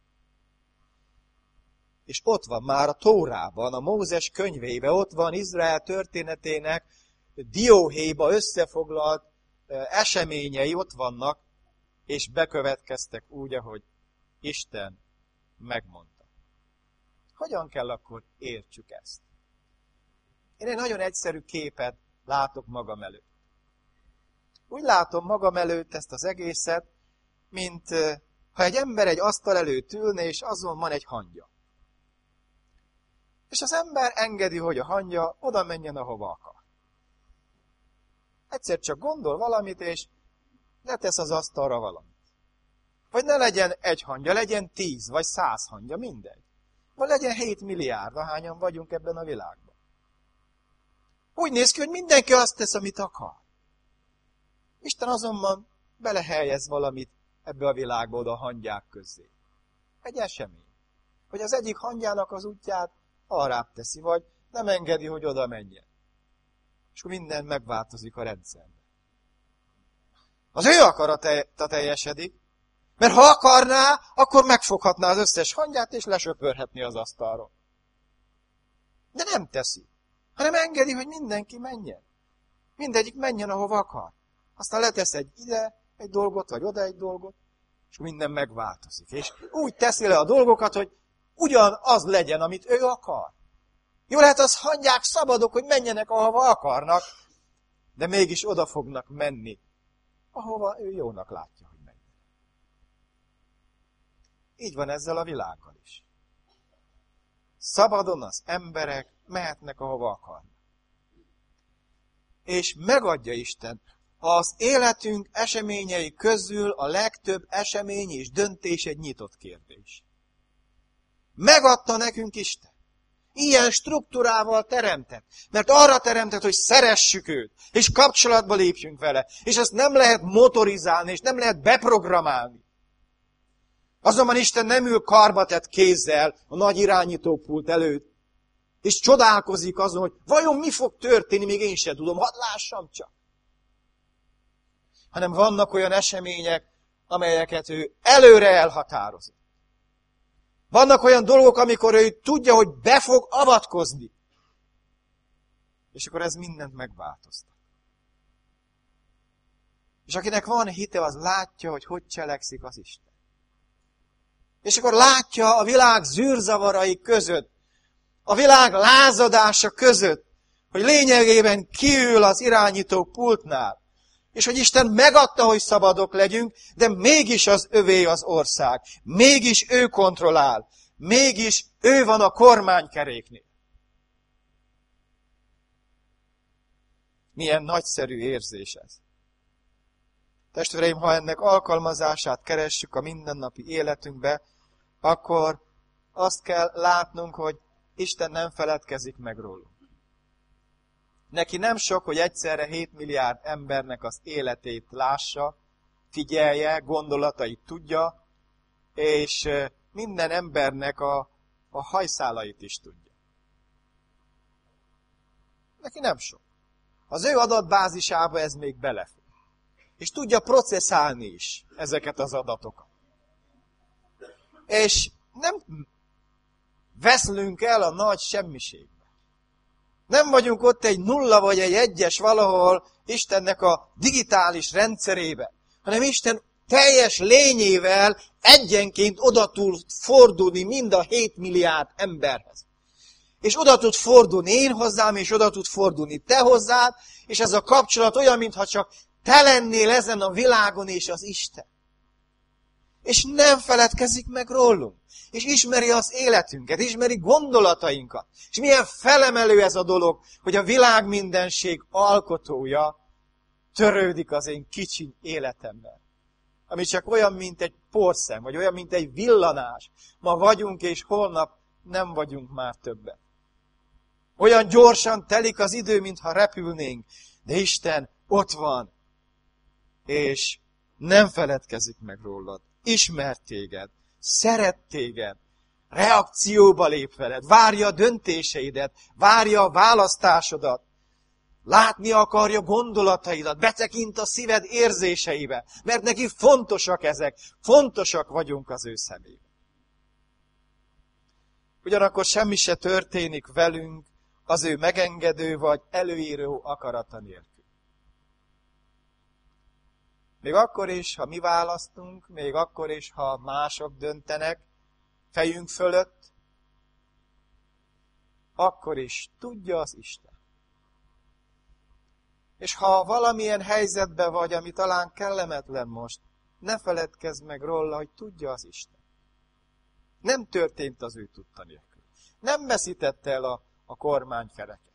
És ott van már a Tórában, a Mózes könyveiben, ott van Izrael történetének dióhéjba összefoglalt eseményei, ott vannak, és bekövetkeztek úgy, ahogy Isten megmondta. Hogyan kell akkor értsük ezt? Én egy nagyon egyszerű képet látok magam előtt. Úgy látom magam előtt ezt az egészet, mint ha egy ember egy asztal előtt ülne, és azon van egy hangya. És az ember engedi, hogy a hangya oda menjen, ahova akar. Egyszer csak gondol valamit, és letesz az asztalra valamit. Vagy ne legyen egy hangya, legyen 10 vagy 100 hangya, mindegy. Vagy legyen 7 milliárd, ahányan vagyunk ebben a világban. Úgy néz ki, hogy mindenki azt tesz, amit akar. Isten azonban belehelyez valamit ebbe a világba oda a hangyák közé. Egy esemény. Hogy az egyik hangyának az útját arrább teszi, vagy nem engedi, hogy oda menjen. És akkor minden megváltozik a rendszerben. Az ő akarata teljesedik, mert ha akarná, akkor megfoghatná az összes hangyát, és lesöpörhetné az asztalról. De nem teszi, hanem engedi, hogy mindenki menjen. Mindegyik menjen, ahova akar. Aztán letesz ide egy dolgot, vagy oda egy dolgot, és minden megváltozik. És úgy teszi le a dolgokat, hogy ugyanaz legyen, amit ő akar. Jó lehet, azt hagyják szabadok, hogy menjenek, ahova akarnak, de mégis oda fognak menni, ahova ő jónak látja, hogy menjen. Így van ezzel a világgal is. Szabadon az emberek mehetnek, ahova akarnak. És megadja Isten az életünk eseményei közül a legtöbb esemény és döntés egy nyitott kérdés. Megadta nekünk Isten. Ilyen struktúrával teremtett. Mert arra teremtett, hogy szeressük őt, és kapcsolatba lépjünk vele. És ezt nem lehet motorizálni, és nem lehet beprogramálni. Azonban Isten nem ül karbatett kézzel a nagy irányítópult előtt, és csodálkozik azon, hogy vajon mi fog történni, még én sem tudom, hadd lássam csak. Hanem vannak olyan események, amelyeket ő előre elhatározott. Vannak olyan dolgok, amikor ő tudja, hogy be fog avatkozni. És akkor ez mindent megváltoztat. És akinek van hite, az látja, hogy cselekszik az Isten. És akkor látja a világ zűrzavarai között, a világ lázadása között, hogy lényegében kiül az irányító pultnál, és hogy Isten megadta, hogy szabadok legyünk, de mégis az övé az ország. Mégis ő kontrollál. Mégis ő van a kormánykeréknél. Milyen nagyszerű érzés ez. Testvéreim, ha ennek alkalmazását keressük a mindennapi életünkbe, akkor azt kell látnunk, hogy Isten nem feledkezik meg rólunk. Neki nem sok, hogy egyszerre 7 milliárd embernek az életét lássa, figyelje, gondolatait tudja, és minden embernek a hajszálait is tudja. Neki nem sok. Az ő adatbázisába ez még belefér. És tudja processzálni is ezeket az adatokat. És nem veszlünk el a nagy semmiségbe. Nem vagyunk ott egy 0 vagy egy 1-es valahol Istennek a digitális rendszerébe, hanem Isten teljes lényével egyenként oda tud fordulni mind a 7 milliárd emberhez. És oda tud fordulni én hozzám, és oda tud fordulni te hozzád, és ez a kapcsolat olyan, mintha csak te lennél ezen a világon, és az Isten. És nem feledkezik meg rólunk. És ismeri az életünket, ismeri gondolatainkat. És milyen felemelő ez a dolog, hogy a világ mindenség alkotója törődik az én kicsi életemmel. Ami csak olyan, mint egy porszem, vagy olyan, mint egy villanás. Ma vagyunk, és holnap nem vagyunk már többet. Olyan gyorsan telik az idő, mintha repülnénk, de Isten ott van, és nem feledkezik meg rólad. Ismer téged, szeret téged, reakcióba lép veled, várja a döntéseidet, várja a választásodat, látni akarja gondolataidat, betekint a szíved érzéseibe, mert neki fontosak ezek, fontosak vagyunk az ő szemében. Ugyanakkor semmi se történik velünk az ő megengedő vagy előíró akarata nélkül. Még akkor is, ha mi választunk, még akkor is, ha mások döntenek fejünk fölött, akkor is tudja az Isten. És ha valamilyen helyzetben vagy, ami talán kellemetlen most, ne feledkezz meg róla, hogy tudja az Isten. Nem történt az ő tudta nélkül. Nem veszítette el a kormánykereket.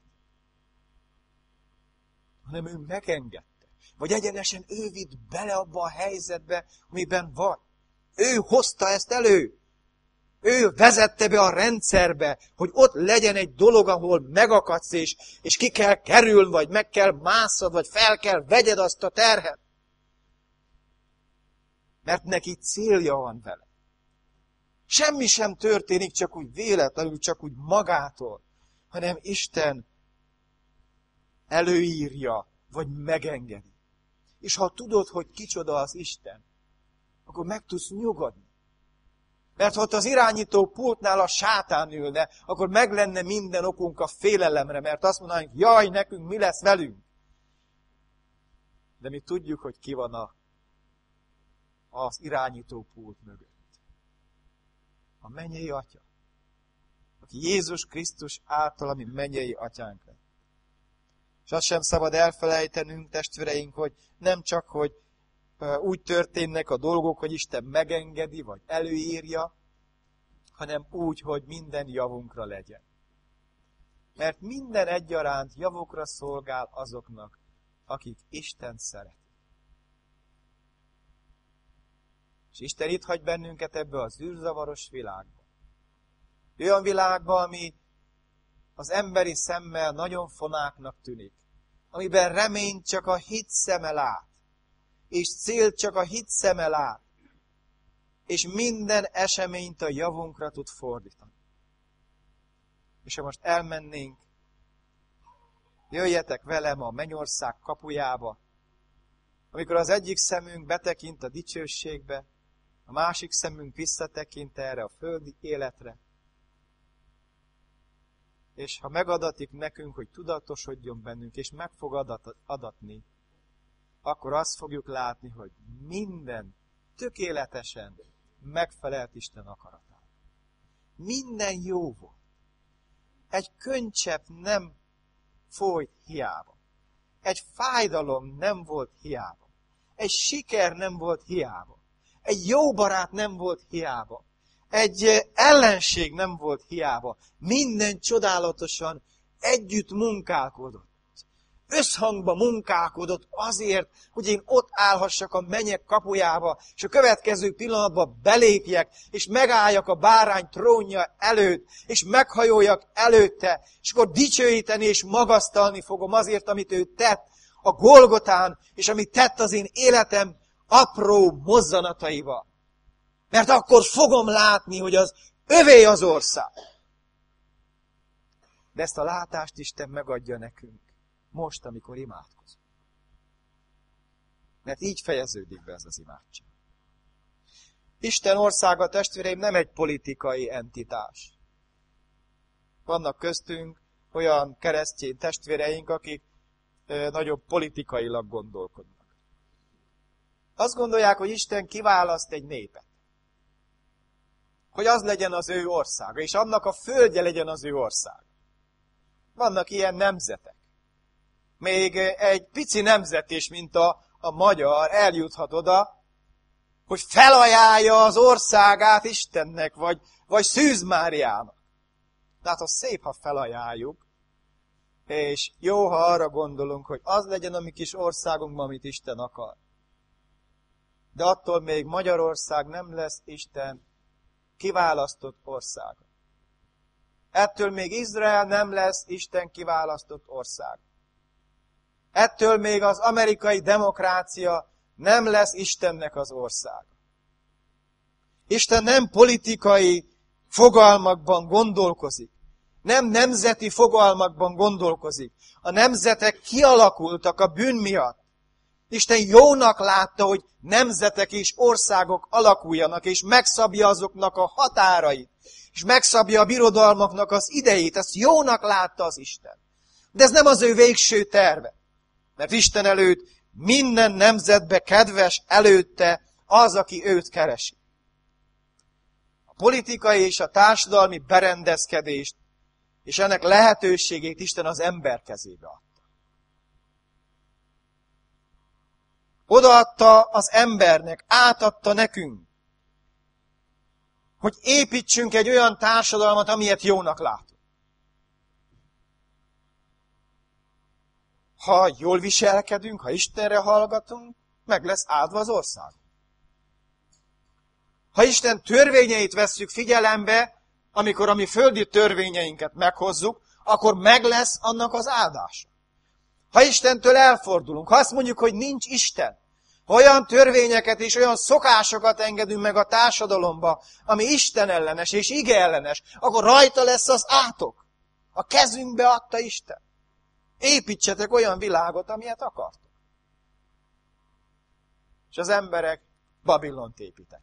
Hanem ő megengedte. Vagy egyenesen ő vitt bele abba a helyzetbe, amiben vagy. Ő hozta ezt elő. Ő vezette be a rendszerbe, hogy ott legyen egy dolog, ahol megakadsz, és ki kell kerülni, vagy meg kell másszad, vagy fel kell vegyed azt a terhet. Mert neki célja van vele. Semmi sem történik csak úgy véletlenül, csak úgy magától, hanem Isten előírja, vagy megengedi. És ha tudod, hogy kicsoda az Isten, akkor meg tudsz nyugodni. Mert ha ott az irányító pultnál a sátán ülne, akkor meg lenne minden okunk a félelemre, mert azt mondanánk, jaj, nekünk mi lesz velünk. De mi tudjuk, hogy ki van az irányító pult mögött. A mennyei Atya. aki Jézus Krisztus által, ami mennyei atyánk lett. És azt sem szabad elfelejtenünk, testvéreink, hogy nem csak, hogy úgy történnek a dolgok, hogy Isten megengedi, vagy előírja, hanem úgy, hogy minden javunkra legyen. Mert minden egyaránt javukra szolgál azoknak, akik Istent szeretik. És Isten itt hagy bennünket ebbe az űrzavaros világba. Olyan világba, ami az emberi szemmel nagyon fonáknak tűnik, amiben reményt csak a hit szeme lát, és célt csak a hit szeme lát, és minden eseményt a javunkra tud fordítani. És ha most elmennénk, jöjjetek velem a mennyország kapujába, amikor az egyik szemünk betekint a dicsőségbe, a másik szemünk visszatekint erre a földi életre, és ha megadatik nekünk, hogy tudatosodjon bennünk, és meg fog adatni, akkor azt fogjuk látni, hogy minden tökéletesen megfelelt Isten akaratának. Minden jó volt. Egy könycsepp nem folyt hiába. Egy fájdalom nem volt hiába. Egy siker nem volt hiába. Egy jó barát nem volt hiába. Egy ellenség nem volt hiába. Minden csodálatosan együtt munkálkodott. Összhangba munkálkodott azért, hogy én ott állhassak a mennyek kapujába, és a következő pillanatban belépjek, és megálljak a bárány trónja előtt, és meghajoljak előtte, és akkor dicsőíteni és magasztalni fogom azért, amit ő tett a Golgotán, és amit tett az én életem apró mozzanataival. Mert akkor fogom látni, hogy az övé az ország. De ezt a látást Isten megadja nekünk. Most, amikor imádkozunk. Mert így fejeződik be ez az imádság. Isten országa, testvéreim, nem egy politikai entitás. Vannak köztünk olyan keresztény testvéreink, akik nagyobb politikailag gondolkodnak. Azt gondolják, hogy Isten kiválaszt egy népet. Hogy az legyen az ő országa, és annak a földje legyen az ő országa. Vannak ilyen nemzetek. Még egy pici nemzet is, mint a magyar, eljuthat oda, hogy felajánlja az országát Istennek, vagy Szűz Máriának. Tehát az szép, ha felajánljuk, és jó, ha arra gondolunk, hogy az legyen a mi kis országunkban, amit Isten akar. De attól még Magyarország nem lesz Isten kiválasztott országa. Ettől még Izrael nem lesz Isten kiválasztott ország. Ettől még az amerikai demokrácia nem lesz Istennek az országa. Isten nem politikai fogalmakban gondolkozik. Nem nemzeti fogalmakban gondolkozik. A nemzetek kialakultak a bűn miatt. Isten jónak látta, hogy nemzetek és országok alakuljanak, és megszabja azoknak a határait, és megszabja a birodalmaknak az idejét. Ezt jónak látta az Isten. De ez nem az ő végső terve. Mert Isten előtt minden nemzetbe kedves előtte az, aki őt keresi. A politikai és a társadalmi berendezkedést és ennek lehetőségét Isten az ember kezébe adta. Odaadta az embernek, átadta nekünk, hogy építsünk egy olyan társadalmat, amilyet jónak látunk. Ha jól viselkedünk, ha Istenre hallgatunk, meg lesz áldva az ország. Ha Isten törvényeit vesszük figyelembe, amikor a mi földi törvényeinket meghozzuk, akkor meg lesz annak az áldása. Ha Istentől elfordulunk, ha azt mondjuk, hogy nincs Isten, ha olyan törvényeket és olyan szokásokat engedünk meg a társadalomba, ami Isten ellenes és ige ellenes, akkor rajta lesz az átok. A kezünkbe adta Isten. Építsetek olyan világot, amilyet akartok. És az emberek Babilont építettek.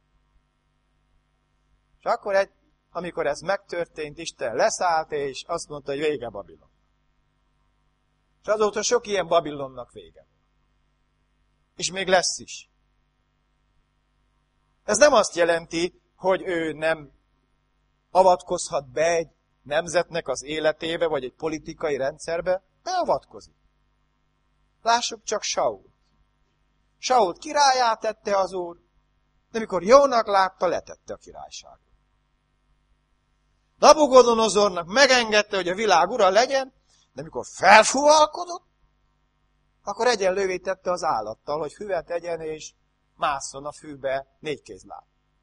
És akkor, amikor ez megtörtént, Isten leszállt, és azt mondta, hogy vége Babilon. És azóta sok ilyen Babilonnak vége. És még lesz is. Ez nem azt jelenti, hogy ő nem avatkozhat be egy nemzetnek az életébe, vagy egy politikai rendszerbe, beavatkozik. Lássuk csak Sault. Sault királlyá tette az Úr, de mikor jónak látta, letette a királyságot. Nabukodonozornak megengedte, hogy a világ ura legyen, de mikor felfúvalkodott, akkor egyenlővé tette az állattal, hogy füvet tegyen és másszon a fűbe 4 kézláb.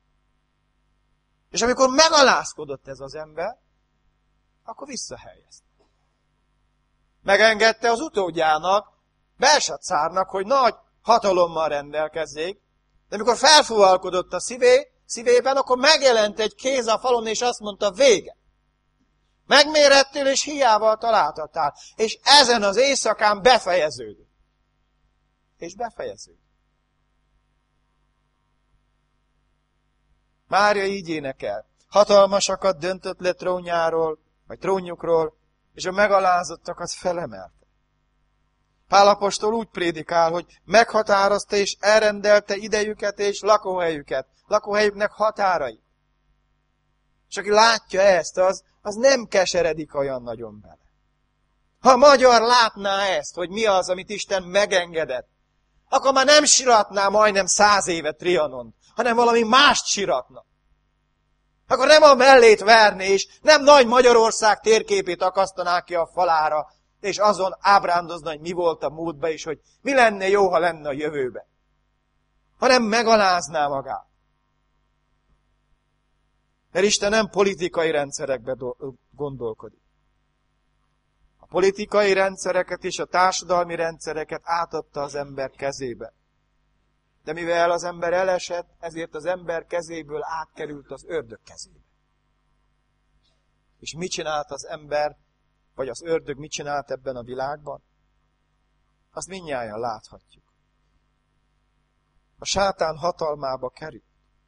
És amikor megalázkodott ez az ember, akkor visszahelyezte. Megengedte az utódjának, Belsacárnak, hogy nagy hatalommal rendelkezzék, de amikor felfúvalkodott a szívében, akkor megjelent egy kéz a falon, és azt mondta, vége. Megmérettél, és hiába találtattál. És ezen az éjszakán befejeződött. És befejeződött. Mária így énekel. Hatalmasakat döntött le trónjáról, vagy trónjukról, és a megalázottakat felemelte. Pál apostol úgy prédikál, hogy meghatározta és elrendelte idejüket és lakóhelyüknek határai. És aki látja ezt, az nem keseredik olyan nagyon bele. Ha a magyar látná ezt, hogy mi az, amit Isten megengedett, akkor már nem siratná majdnem 100 éve Trianont, hanem valami mást siratna. Akkor nem a mellét verné, és nem Nagy Magyarország térképét akasztanák ki a falára, és azon ábrándozna, hogy mi volt a múltban, és hogy mi lenne jó, ha lenne a jövőben. Hanem megalázná magát. Mert Isten nem politikai rendszerekbe gondolkodik. A politikai rendszereket és a társadalmi rendszereket átadta az ember kezébe. De mivel az ember elesett, ezért az ember kezéből átkerült az ördög kezébe. És mit csinált az ember, vagy az ördög mit csinált ebben a világban? Azt mindnyájan láthatjuk. A sátán hatalmába került.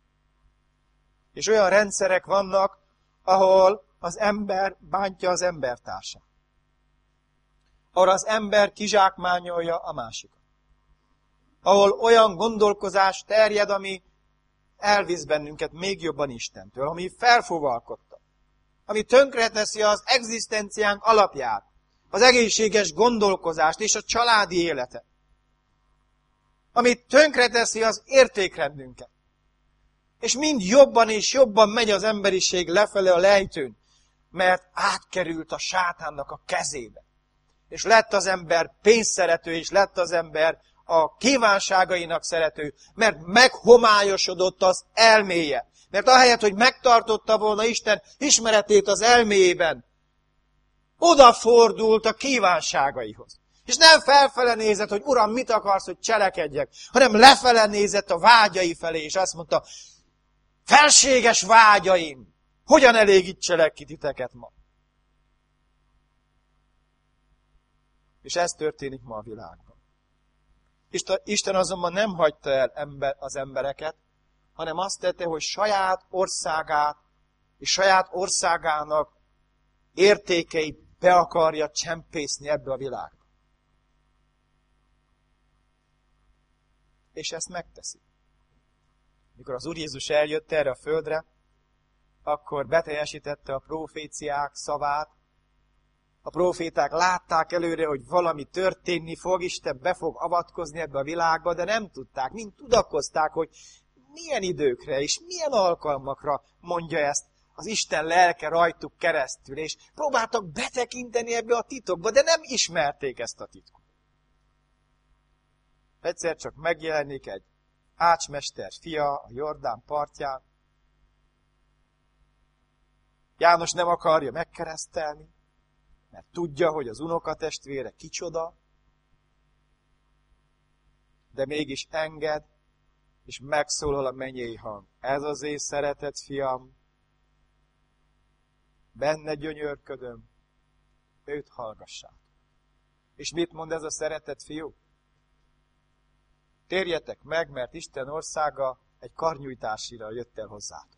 És olyan rendszerek vannak, ahol az ember bántja az embertársát. Ahol az ember kizsákmányolja a másikat. Ahol olyan gondolkozás terjed, ami elvisz bennünket még jobban Istentől, ami felfúvalkodta, ami tönkreteszi az egzisztenciánk alapját, az egészséges gondolkozást és a családi életet, ami tönkreteszi az értékrendünket. És mind jobban és jobban megy az emberiség lefele a lejtőn, mert átkerült a sátánnak a kezébe. És lett az ember pénzszerető, és lett az ember a kívánságainak szerető, mert meghomályosodott az elméje. Mert ahelyett, hogy megtartotta volna Isten ismeretét az elméjében, odafordult a kívánságaihoz. És nem felfele nézett, hogy Uram, mit akarsz, hogy cselekedjek, hanem lefele nézett a vágyai felé, és azt mondta, felséges vágyaim, hogyan elégítselek ki titeket ma? És ez történik ma a világban. Isten azonban nem hagyta el az embereket, hanem azt tette, hogy saját országát és saját országának értékeit be akarja csempészni ebbe a világba. És ezt megteszi. Mikor az Úr Jézus eljött erre a földre, akkor beteljesítette a proféciák szavát. A proféták látták előre, hogy valami történni fog, Isten be fog avatkozni ebbe a világba, de nem tudták, mind tudakozták, hogy milyen időkre és milyen alkalmakra mondja ezt az Isten lelke rajtuk keresztül, és próbáltak betekinteni ebbe a titokba, de nem ismerték ezt a titkot. Egyszer csak megjelenik egy ácsmester fia a Jordán partján. János nem akarja megkeresztelni, mert tudja, hogy az unokatestvére kicsoda, de mégis enged, és megszólal a mennyei hang. Ez az én szeretett fiam, benne gyönyörködöm, őt hallgassák. És mit mond ez a szeretett fiú? Térjetek meg, mert Isten országa egy karnyújtásira jött el hozzátok.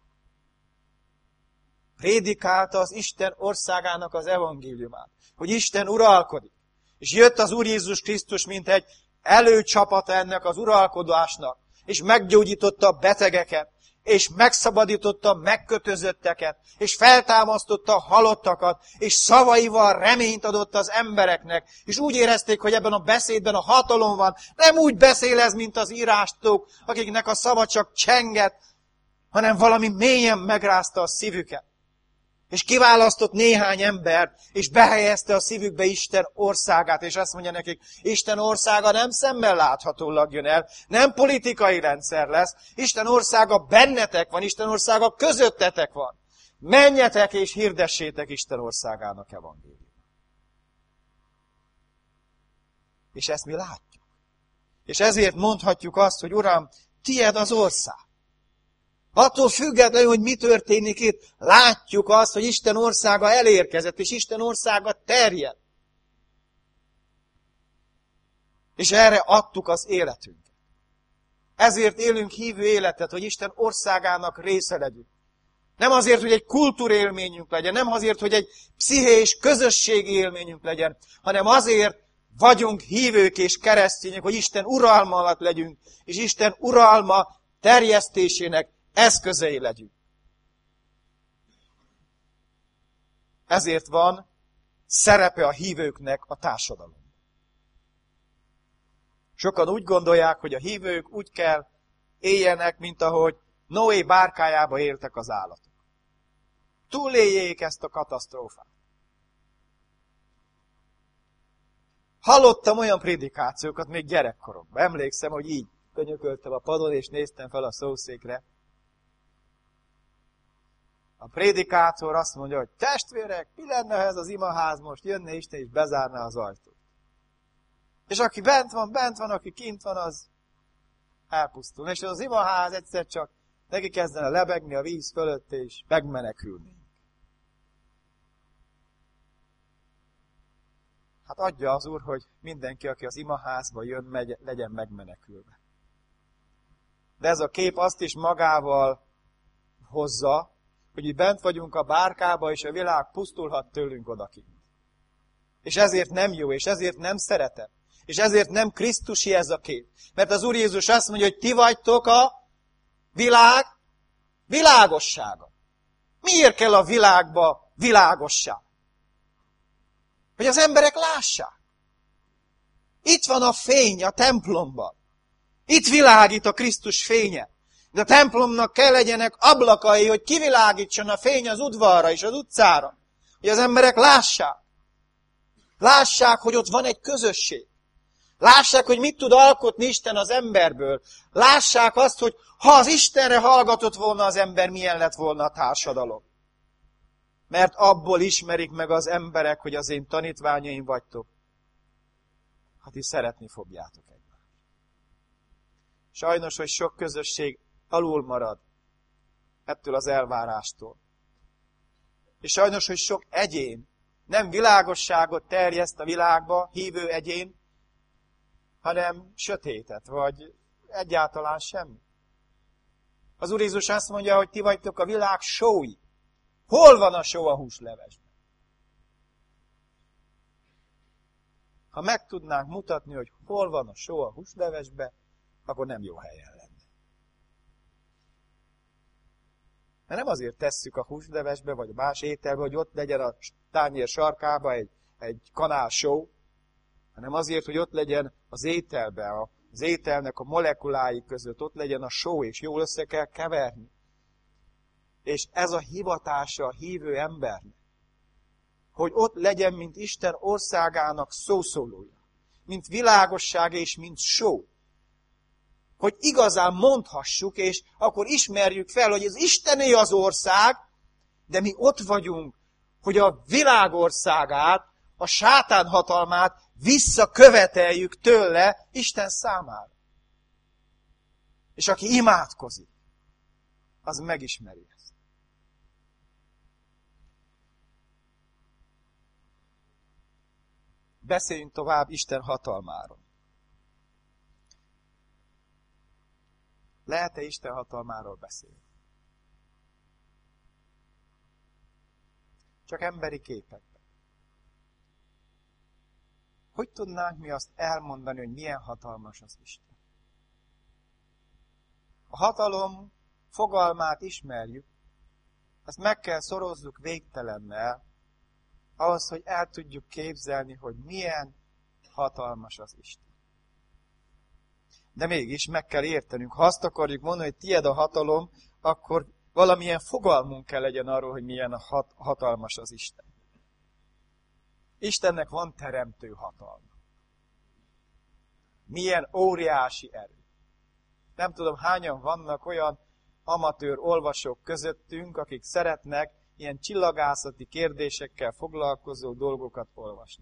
Prédikálta az Isten országának az evangéliumát, hogy Isten uralkodik. És jött az Úr Jézus Krisztus, mint egy előcsapata ennek az uralkodásnak, és meggyógyította a betegeket, és megszabadította megkötözötteket, és feltámasztotta a halottakat, és szavaival reményt adott az embereknek, és úgy érezték, hogy ebben a beszédben a hatalom van. Nem úgy beszél ez, mint az írástól, akiknek a szava csak csenget, hanem valami mélyen megrázta a szívüket. És kiválasztott néhány embert, és behelyezte a szívükbe Isten országát, és azt mondja nekik, Isten országa nem szemmel láthatólag jön el, nem politikai rendszer lesz, Isten országa bennetek van, Isten országa közöttetek van. Menjetek és hirdessétek Isten országának evangéliumát. És ezt mi látjuk. És ezért mondhatjuk azt, hogy Uram, tied az ország. Attól függetlenül, hogy mi történik itt, látjuk azt, hogy Isten országa elérkezett, és Isten országa terjed. És erre adtuk az életünket. Ezért élünk hívő életet, hogy Isten országának része legyünk. Nem azért, hogy egy kultúrélményünk legyen, nem azért, hogy egy pszichés közösségi élményünk legyen, hanem azért vagyunk hívők és keresztények, hogy Isten uralma alatt legyünk, és Isten uralma terjesztésének eszközei legyünk. Ezért van szerepe a hívőknek a társadalomban. Sokan úgy gondolják, hogy a hívők úgy kell éljenek, mint ahogy Noé bárkájába éltek az állatok. Túléljék ezt a katasztrófát. Hallottam olyan prédikációkat még gyerekkoromban. Emlékszem, hogy így könyököltem a padon, és néztem fel a szószékre. A prédikátor azt mondja, hogy testvérek, mi lenne, ha ez az imaház most jönne Isten, és bezárná az ajtót. És aki bent van, aki kint van, az elpusztul. És az imaház egyszer csak neki kezdene lebegni a víz fölött, és megmenekülni. Hát adja az Úr, hogy mindenki, aki az imaházba jön, legyen megmenekülve. De ez a kép azt is magával hozza, hogy mi bent vagyunk a bárkába, és a világ pusztulhat tőlünk odakint. És ezért nem jó, és ezért nem szeretem. És ezért nem krisztusi ez a kép. Mert az Úr Jézus azt mondja, hogy ti vagytok a világ világossága. Miért kell a világba világosság? Hogy az emberek lássák. Itt van a fény a templomban. Itt világít a Krisztus fénye. De a templomnak kell legyenek ablakai, hogy kivilágítson a fény az udvarra és az utcára. Hogy az emberek lássák. Lássák, hogy ott van egy közösség. Lássák, hogy mit tud alkotni Isten az emberből. Lássák azt, hogy ha az Istenre hallgatott volna az ember, milyen lett volna a társadalom. Mert abból ismerik meg az emberek, hogy az én tanítványaim vagytok. Hát ti szeretni fogjátok egymást. Sajnos, hogy sok közösség alul marad ettől az elvárástól. És sajnos, hogy sok egyén nem világosságot terjeszt a világba, hívő egyén, hanem sötétet, vagy egyáltalán semmi. Az Úr Jézus azt mondja, hogy ti vagytok a világ sói. Hol van a só a húslevesben? Ha meg tudnánk mutatni, hogy hol van a só a húslevesben, akkor nem jó helyen lenne. Mert nem azért tesszük a húslevesbe, vagy más ételbe, hogy ott legyen a tányér sarkába egy kanál só, hanem azért, hogy ott legyen az ételbe, az ételnek a molekulái között, ott legyen a só, és jól össze kell keverni. És ez a hivatása a hívő embernek, hogy ott legyen, mint Isten országának szószólója, mint világosság és mint só. Hogy igazán mondhassuk, és akkor ismerjük fel, hogy ez Istené az ország, de mi ott vagyunk, hogy a világországát, a sátán hatalmát visszaköveteljük tőle Isten számára. És aki imádkozik, az megismeri ezt. Beszéljünk tovább Isten hatalmáról. Lehet-e Isten hatalmáról beszélni? Csak emberi képekben. Hogy tudnánk mi azt elmondani, hogy milyen hatalmas az Isten? A hatalom fogalmát ismerjük, ezt meg kell szorozzuk végtelennel, ahhoz, hogy el tudjuk képzelni, hogy milyen hatalmas az Isten. De mégis meg kell értenünk, ha azt akarjuk mondani, hogy tied a hatalom, akkor valamilyen fogalmunk kell legyen arról, hogy milyen hatalmas az Isten. Istennek van teremtő hatalma. Milyen óriási erő. Nem tudom, hányan vannak olyan amatőr olvasók közöttünk, akik szeretnek ilyen csillagászati kérdésekkel foglalkozó dolgokat olvasni.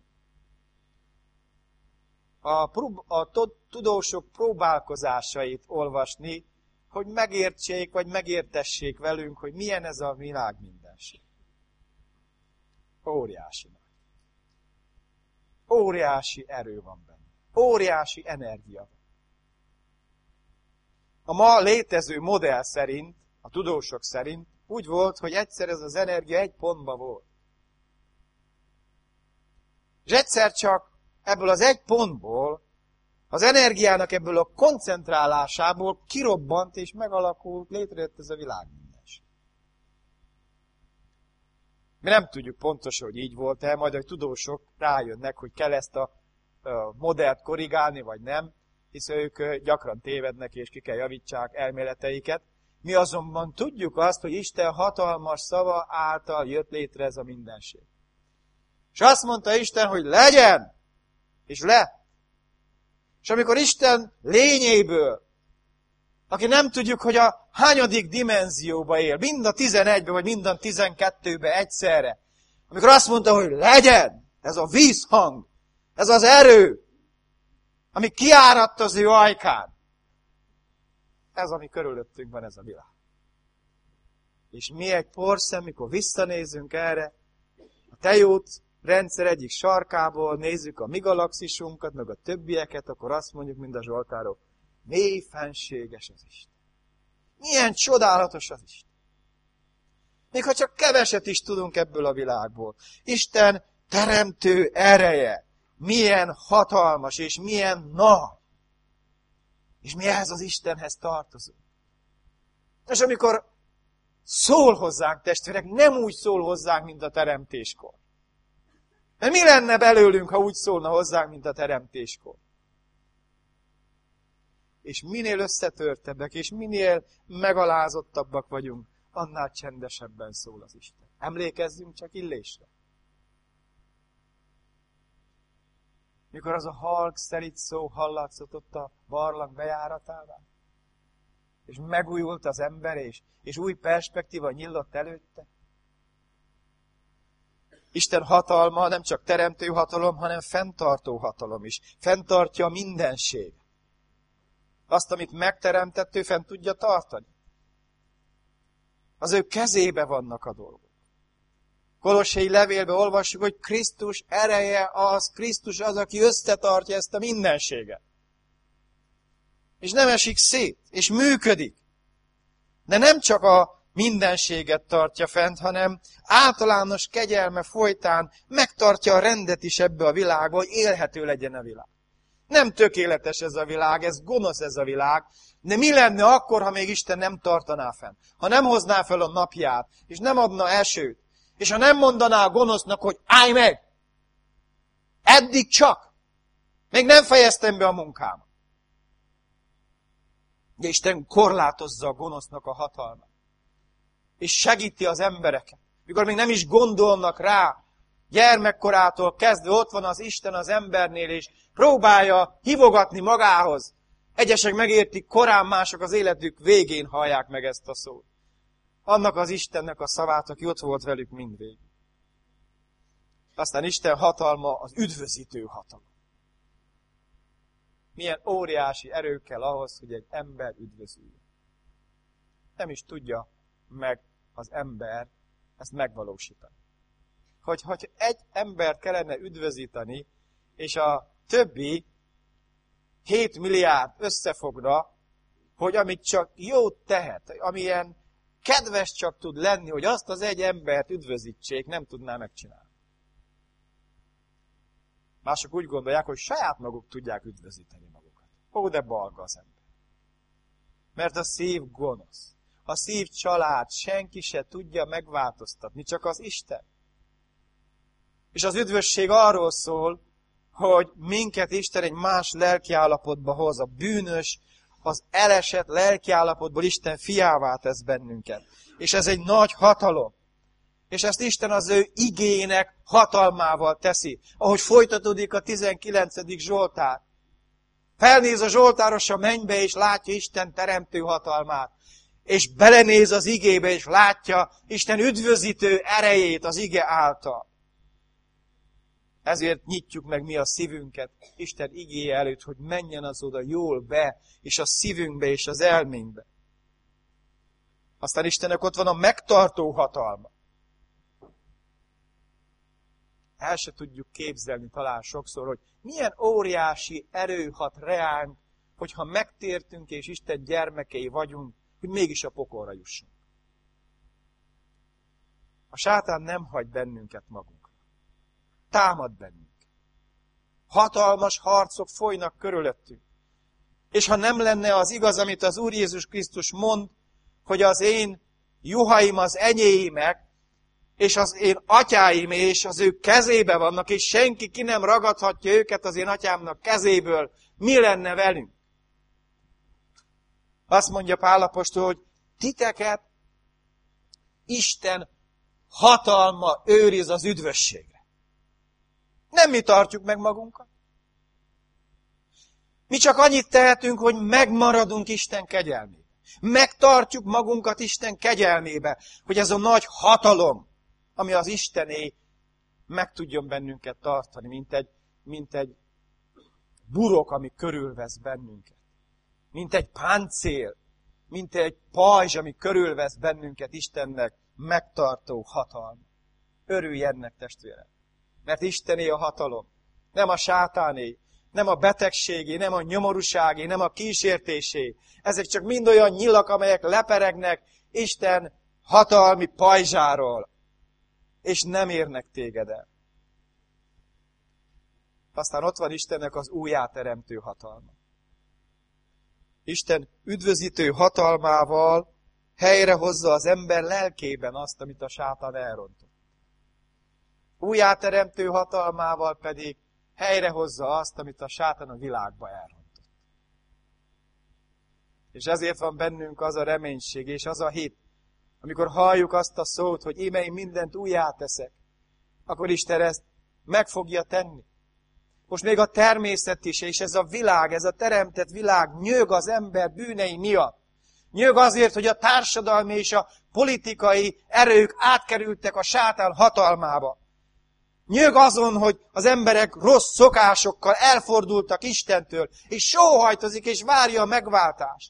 A tudósok próbálkozásait olvasni, hogy megértsék, vagy megértessék velünk, hogy milyen ez a világ mindenség. Óriási nagy. Óriási erő van benne. Óriási energia van. A ma létező modell szerint, a tudósok szerint úgy volt, hogy egyszer ez az energia egy pontban volt. És egyszer csak ebből az egy pontból, az energiának ebből a koncentrálásából kirobbant és megalakult, létrejött ez a világ mindenség. Mi nem tudjuk pontosan, hogy így volt-e, majd a tudósok rájönnek, hogy kell ezt a modellt korrigálni, vagy nem, hiszen ők gyakran tévednek, és ki kell javítsák elméleteiket. Mi azonban tudjuk azt, hogy Isten hatalmas szava által jött létre ez a mindenség. És azt mondta Isten, hogy legyen, és lett. És amikor Isten lényéből, aki nem tudjuk, hogy a hányadik dimenzióba él, mind a 11-ben, vagy mind a 12-ben egyszerre, amikor azt mondta, hogy legyen, ez a vízhang, ez az erő, ami kiáradt az ő ajkán, ez, ami körülöttünk van, ez a világ. És mi egy porszem, mikor visszanézünk erre, a Tejút rendszer egyik sarkából nézzük a mi galaxisunkat, meg a többieket, akkor azt mondjuk, mint a Zsoltárok, mély fenséges az Isten. Milyen csodálatos az Isten. Még ha csak keveset is tudunk ebből a világból. Isten teremtő ereje, milyen hatalmas és milyen nagy. És mi ehhez az Istenhez tartozunk. És amikor szól hozzánk, testvérek, nem úgy szól hozzánk, mint a teremtéskor. Mert mi lenne belőlünk, ha úgy szólna hozzánk, mint a teremtéskor? És minél összetörtebbek, és minél megalázottabbak vagyunk, annál csendesebben szól az Isten. Emlékezzünk csak Illésre. Mikor az a halk, szelíd szó hallatszott ott a barlang bejáratánál, és megújult az ember, és új perspektíva nyílt előtte. Isten hatalma nem csak teremtő hatalom, hanem fenntartó hatalom is. Fenntartja a mindenség. Azt, amit megteremtett, ő fent tudja tartani. Az ő kezébe vannak a dolgok. Kolossai levélben olvassuk, hogy Krisztus ereje az, Krisztus az, aki összetartja ezt a mindenséget. És nem esik szét, és működik. De nem csak a mindenséget tartja fent, hanem általános kegyelme folytán megtartja a rendet is ebbe a világba, hogy élhető legyen a világ. Nem tökéletes ez a világ, ez gonosz ez a világ, de mi lenne akkor, ha még Isten nem tartaná fenn? Ha nem hozná fel a napját, és nem adna esőt, és ha nem mondaná a gonosznak, hogy állj meg! Eddig csak! Még nem fejeztem be a munkámat. De Isten korlátozza a gonosznak a hatalmát. És segíti az embereket. Mikor még nem is gondolnak rá, gyermekkorától kezdve ott van az Isten az embernél, és próbálja hívogatni magához. Egyesek megértik korán, mások az életük végén hallják meg ezt a szót. Annak az Istennek a szavát, aki ott volt velük mindvégig. Aztán Isten hatalma az üdvözítő hatalom. Milyen óriási erő kell ahhoz, hogy egy ember üdvözüljön. Nem is tudja meg az ember ezt megvalósítani. Hogy egy embert kellene üdvözíteni, és a többi 7 milliárd összefogna, hogy amit csak jót tehet, amilyen kedves csak tud lenni, hogy azt az egy embert üdvözítsék, nem tudná megcsinálni. Mások úgy gondolják, hogy saját maguk tudják üdvözíteni magukat. Ó, de balga az ember. Mert a szív gonosz. a szív család, senki se tudja megváltoztatni, csak az Isten. És az üdvösség arról szól, hogy minket Isten egy más lelkiállapotba hoz. A bűnös, az elesett lelkiállapotból Isten fiává tesz bennünket. És ez egy nagy hatalom. És ezt Isten az ő igének hatalmával teszi. Ahogy folytatódik a 19. Zsoltár. Felnéz a zsoltáros a mennybe, és látja Isten teremtő hatalmát. És belenéz az igébe, és látja Isten üdvözítő erejét az ige által. Ezért nyitjuk meg mi a szívünket Isten igéje előtt, hogy menjen az oda jól be, és a szívünkbe, és az elménkbe. Aztán Istennek ott van a megtartó hatalma. El se tudjuk képzelni talán sokszor, hogy milyen óriási erő hat reánk, hogyha megtértünk és Isten gyermekei vagyunk, hogy mégis a pokolra jussunk. A sátán nem hagy bennünket magunkra. Támad bennünk. Hatalmas harcok folynak körülöttünk. És ha nem lenne az igaz, amit az Úr Jézus Krisztus mond, hogy az én juhaim az enyémek, és az én atyáim és az ő kezébe vannak, és senki ki nem ragadhatja őket az én atyámnak kezéből, mi lenne velünk? Azt mondja Pál apostol, hogy titeket Isten hatalma őriz az üdvösségre. Nem mi tartjuk meg magunkat. Mi csak annyit tehetünk, hogy megmaradunk Isten kegyelmébe. Megtartjuk magunkat Isten kegyelmébe, hogy ez a nagy hatalom, ami az Istené, meg tudjon bennünket tartani, mint egy burok, ami körülvesz bennünket. Mint egy páncél, mint egy pajzs, ami körülvesz bennünket Istennek megtartó hatalma. Örülj ennek, testvérem! Mert Istené a hatalom, nem a sátáné, nem a betegségé, nem a nyomorúságé, nem a kísértésé. Ezek csak mind olyan nyilak, amelyek leperegnek Isten hatalmi pajzsáról, és nem érnek téged el. Aztán ott van Istennek az újjáteremtő hatalma. Isten üdvözítő hatalmával helyrehozza az ember lelkében azt, amit a sátán elrontott. Újjáteremtő hatalmával pedig helyrehozza azt, amit a sátán a világba elrontott. És ezért van bennünk az a reménység és az a hit, amikor halljuk azt a szót, hogy íme én mindent újjáteszek, akkor Isten ezt meg fogja tenni. Most még a természet is, és ez a világ, ez a teremtett világ nyög az ember bűnei miatt. Nyög azért, hogy a társadalmi és a politikai erők átkerültek a sátán hatalmába. Nyög azon, hogy az emberek rossz szokásokkal elfordultak Istentől, és sóhajtozik, és várja a megváltást.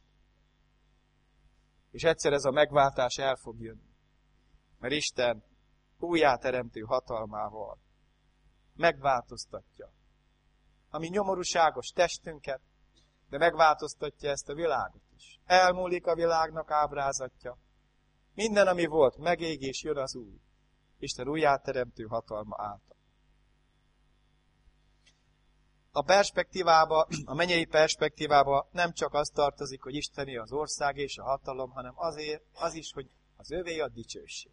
És egyszer ez a megváltás el fog jönni. Mert Isten újjáteremtő hatalmával megváltoztatja a mi nyomorúságos testünket, de megváltoztatja ezt a világot is. Elmúlik a világnak ábrázatja. Minden, ami volt, megég, és jön az új. Isten újjáteremtő hatalma által. A perspektívába, a mennyei perspektívába nem csak az tartozik, hogy Istené az ország és a hatalom, hanem az is, hogy az övé a dicsőség.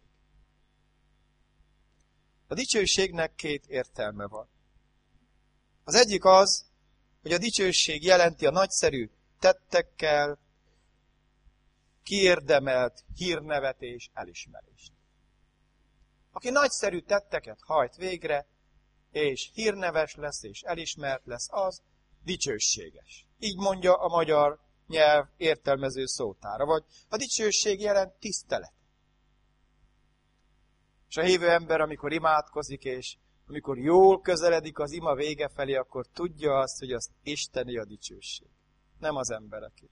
A dicsőségnek két értelme van. Az egyik az, hogy a dicsőség jelenti a nagyszerű tettekkel kiérdemelt hírnevet és elismerést. Aki nagyszerű tetteket hajt végre, és hírneves lesz, és elismert lesz, az dicsőséges. Így mondja a magyar nyelv értelmező szótára, vagy a dicsőség jelent tisztelet. És a hívő ember, amikor imádkozik, és amikor jól közeledik az ima vége felé, akkor tudja azt, hogy az Istené a dicsőség, nem az embereké.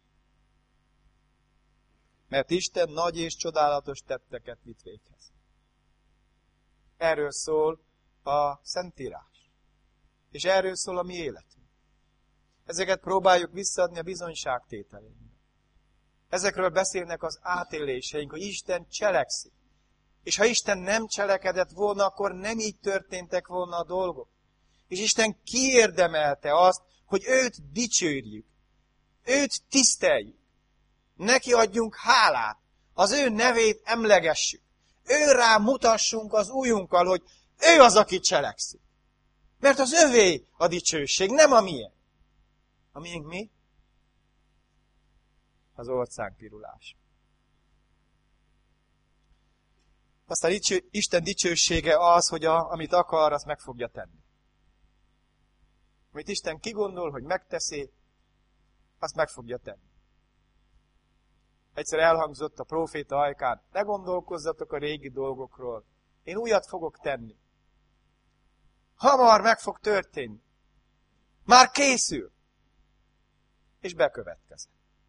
Mert Isten nagy és csodálatos tetteket vitt véghez. Erről szól a Szentírás. És erről szól a mi életünk. Ezeket próbáljuk visszaadni a bizonyságtételeinkbe. Ezekről beszélnek az átéléseink, hogy Isten cselekszik. És ha Isten nem cselekedett volna, akkor nem így történtek volna a dolgok. És Isten kiérdemelte azt, hogy őt dicsőrjük, őt tiszteljük. Neki adjunk hálát, az ő nevét emlegessük. Ő rá mutassunk az ujjunkkal, hogy ő az, aki cselekszik. Mert az övé a dicsőség, nem a miénk. A miénk mi? Az orcánpirulás. Aztán Isten dicsősége az, hogy amit akar, azt meg fogja tenni. Amit Isten kigondol, hogy megteszi, azt meg fogja tenni. Egyszer elhangzott a próféta ajkán, ne gondolkozzatok a régi dolgokról, én újat fogok tenni. Hamar meg fog történni. Már készül. És bekövetkezett.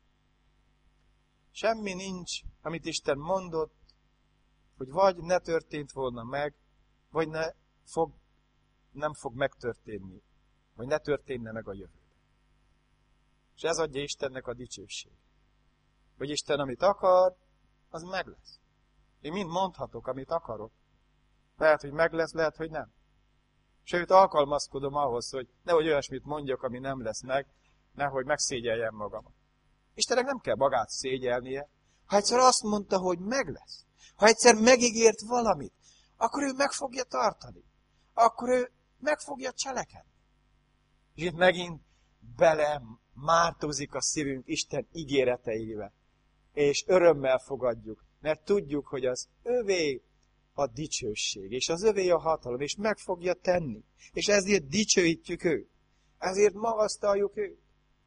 Semmi nincs, amit Isten mondott, hogy vagy ne történt volna meg, vagy nem fog megtörténni, vagy ne történne meg a jövőben. És ez adja Istennek a dicsőséget. Hogy Isten, amit akar, az meg lesz. Én mind mondhatok, amit akarok. Lehet, hogy meg lesz, lehet, hogy nem. Sőt, alkalmazkodom ahhoz, hogy nehogy olyasmit mondjak, ami nem lesz meg, nehogy megszégyeljem magamat. Istennek nem kell magát szégyelnie. Ha egyszer azt mondta, hogy meg lesz, ha egyszer megígért valamit, akkor ő meg fogja tartani. Akkor ő meg fogja cselekedni. És itt megint bele mártózik a szívünk Isten ígéreteivel. És örömmel fogadjuk, mert tudjuk, hogy az övé a dicsőség, és az övé a hatalom, és meg fogja tenni. És ezért dicsőítjük őt. Ezért magasztaljuk őt.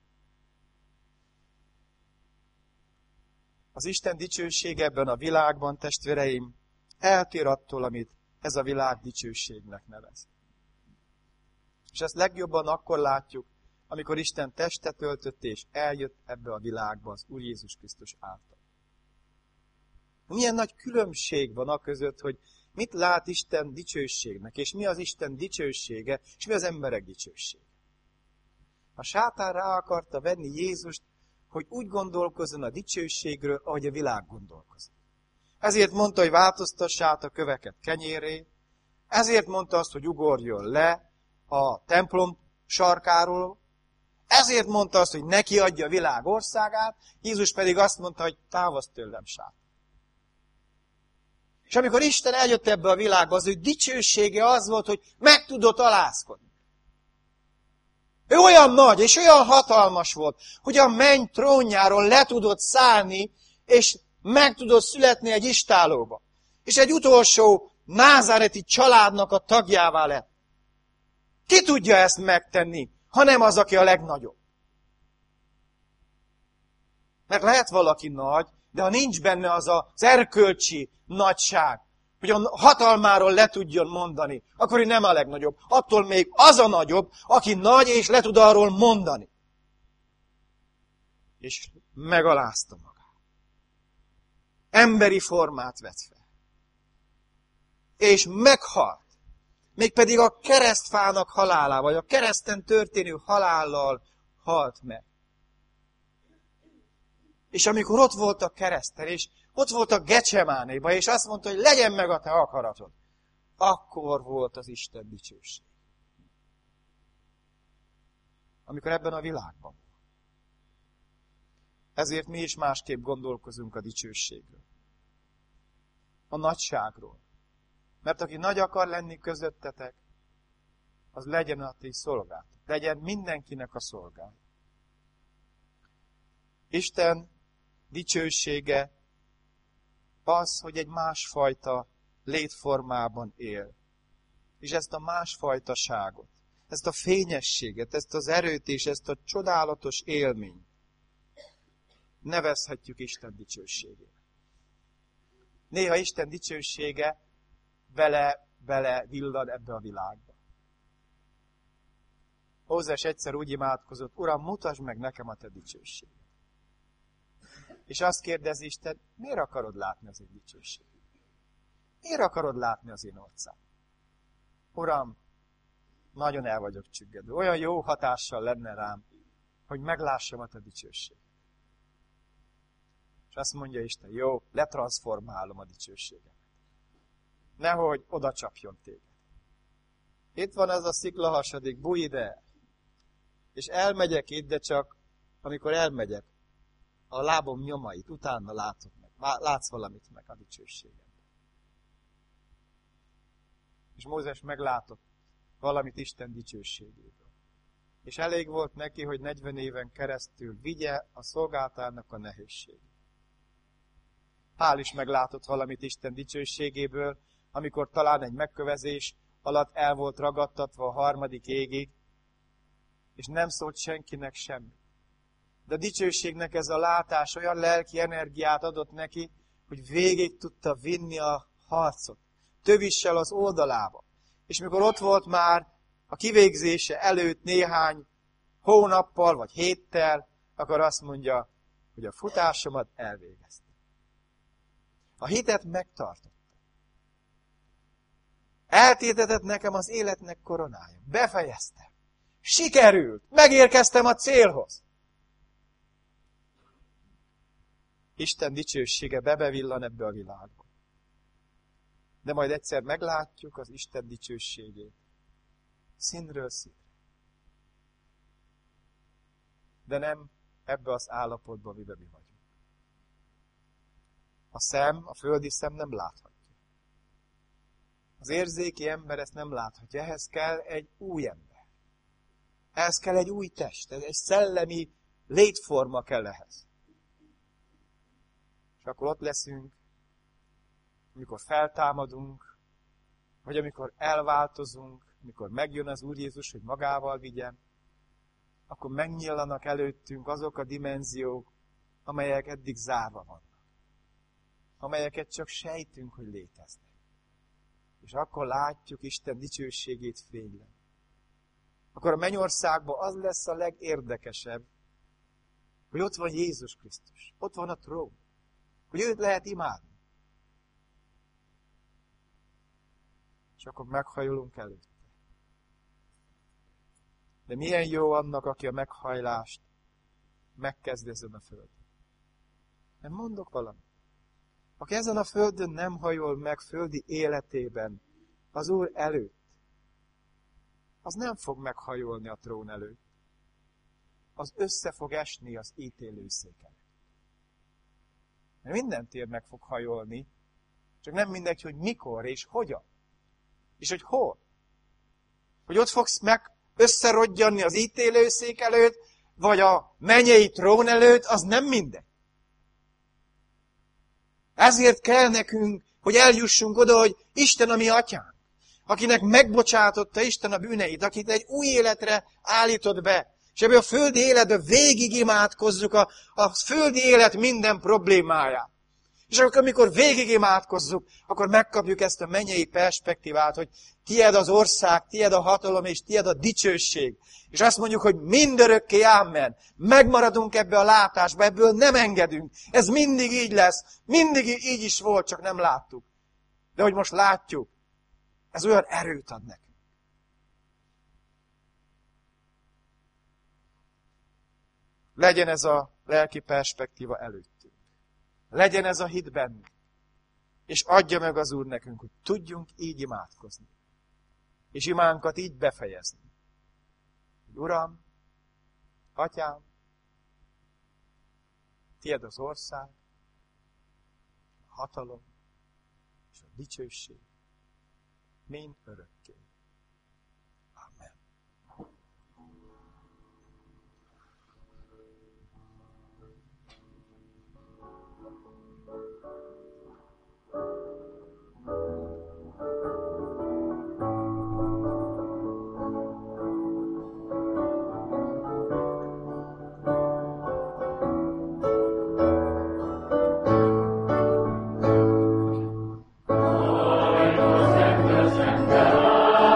Az Isten dicsőség ebben a világban, testvéreim, eltér attól, amit ez a világ dicsőségnek nevez. És ezt legjobban akkor látjuk, amikor Isten testet öltött és eljött ebbe a világba az Úr Jézus Krisztus által. Milyen nagy különbség van a között, hogy mit lát Isten dicsőségnek, és mi az Isten dicsősége, és mi az emberek dicsősége. A sátán rá akarta venni Jézust, hogy úgy gondolkozzon a dicsőségről, ahogy a világ gondolkozik. Ezért mondta, hogy változtassát a köveket kenyérré, ezért mondta azt, hogy ugorjon le a templom sarkáról, ezért mondta azt, hogy neki adja a világ országát, Jézus pedig azt mondta, hogy távozz tőlem, sátán. És amikor Isten eljött ebbe a világba, az ő dicsősége az volt, hogy meg tudott alázkodni. Ő olyan nagy és olyan hatalmas volt, hogy a menny trónjáról le tudott szállni, és meg tudott születni egy istállóba. És egy utolsó názáreti családnak a tagjává lett. Ki tudja ezt megtenni, ha nem az, aki a legnagyobb? Mert lehet valaki nagy, de ha nincs benne az erkölcsi nagyság, hogy a hatalmáról le tudjon mondani, akkor ő nem a legnagyobb. Attól még az a nagyobb, aki nagy és le tud arról mondani. És megalázta magát. Emberi formát vett fel. És meghalt. Mégpedig a keresztfának halálával, vagy a kereszten történő halállal halt meg. És amikor ott volt a kereszten, és ott volt a Gecsemánéban, és azt mondta, hogy legyen meg a te akaratod, akkor volt az Isten dicsőség. Amikor ebben a világban. Ezért mi is másképp gondolkozunk a dicsőségről. A nagyságról. Mert aki nagy akar lenni közöttetek, az legyen a ti szolgátok. Legyen mindenkinek a szolgája. Isten dicsősége az, hogy egy másfajta létformában él. És ezt a másfajtaságot, ezt a fényességet, ezt az erőt és ezt a csodálatos élményt nevezhetjük Isten dicsőségének. Néha Isten dicsősége bele villan ebbe a világba. Mózes egyszer úgy imádkozott, Uram, mutasd meg nekem a te dicsőséget. És azt kérdezi Isten, miért akarod látni az én dicsőséget? Miért akarod látni az én orcám? Uram, nagyon el vagyok csüggedő. Olyan jó hatással lenne rám, hogy meglássam a te dicsőséget. És azt mondja Isten, jó, letranszformálom a dicsőséget. Nehogy oda csapjon téged. Itt van ez a sziklahasadik, bújj ide! És elmegyek itt, de csak amikor elmegyek, a lábom nyomait utána látod meg. Látsz valamit meg a dicsőségemben. És Mózes meglátott valamit Isten dicsőségéből. És elég volt neki, hogy 40 éven keresztül vigye a szolgálatának a nehézségét. Pál is meglátott valamit Isten dicsőségéből, amikor talán egy megkövezés alatt el volt ragadtatva a 3. égig, és nem szólt senkinek semmi. De a dicsőségnek ez a látás olyan lelki energiát adott neki, hogy végig tudta vinni a harcot, tövissel az oldalába. És mikor ott volt már a kivégzése előtt néhány hónappal vagy héttel, akkor azt mondja, hogy a futásomat elvégeztem. A hitet megtartotta. Eltétetett nekem az életnek koronája. Befejeztem. Sikerült. Megérkeztem a célhoz. Isten dicsősége bevillan ebbe a világba. De majd egyszer meglátjuk az Isten dicsőségét. Színről színre. De nem ebbe az állapotba, amiben mi vagyunk. A földi szem nem láthatja. Az érzéki ember ezt nem láthatja. Ehhez kell egy új ember. Ehhez kell egy új test. Egy szellemi létforma kell ehhez. És akkor ott leszünk, amikor feltámadunk, vagy amikor elváltozunk, amikor megjön az Úr Jézus, hogy magával vigyen, akkor megnyillanak előttünk azok a dimenziók, amelyek eddig zárva vannak. Amelyeket csak sejtünk, hogy léteznek. És akkor látjuk Isten dicsőségét fénylen. Akkor a mennyországban az lesz a legérdekesebb, hogy ott van Jézus Krisztus, ott van a trón, hogy őt lehet imádni. És akkor meghajolunk előtte. De milyen jó annak, aki a meghajlást megkezd ezen a földön. Nem mondok valamit. Aki ezen a földön nem hajol meg földi életében az Úr előtt, az nem fog meghajolni a trón előtt. Az össze fog esni az ítélőszék előtt. Mert mindentért meg fog hajolni, csak nem mindegy, hogy mikor és hogyan. És hogy hol. Hogy ott fogsz meg összerodjanni az ítélőszék előtt, vagy a mennyei trón előtt, az nem mindegy. Ezért kell nekünk, hogy eljussunk oda, hogy Isten a mi atyánk, akinek megbocsátotta Isten a bűneit, akit egy új életre állított be, és ebből a földi életben végig imádkozzuk a földi élet minden problémáját. És akkor, amikor végig imádkozzuk, akkor megkapjuk ezt a mennyei perspektívát, hogy tied az ország, tied a hatalom, és tied a dicsőség. És azt mondjuk, hogy mindörökké ámen. Megmaradunk ebbe a látásba, ebből nem engedünk. Ez mindig így lesz. Mindig így is volt, csak nem láttuk. De hogy most látjuk, ez olyan erőt ad nekünk. Legyen ez a lelki perspektíva előttünk. Legyen ez a hit bennünk. És adja meg az Úr nekünk, hogy tudjunk így imádkozni. És imánkat így befejezni. Uram, Atyám, tied az ország, a hatalom és a dicsőség, mind örökké. Amen. Amen.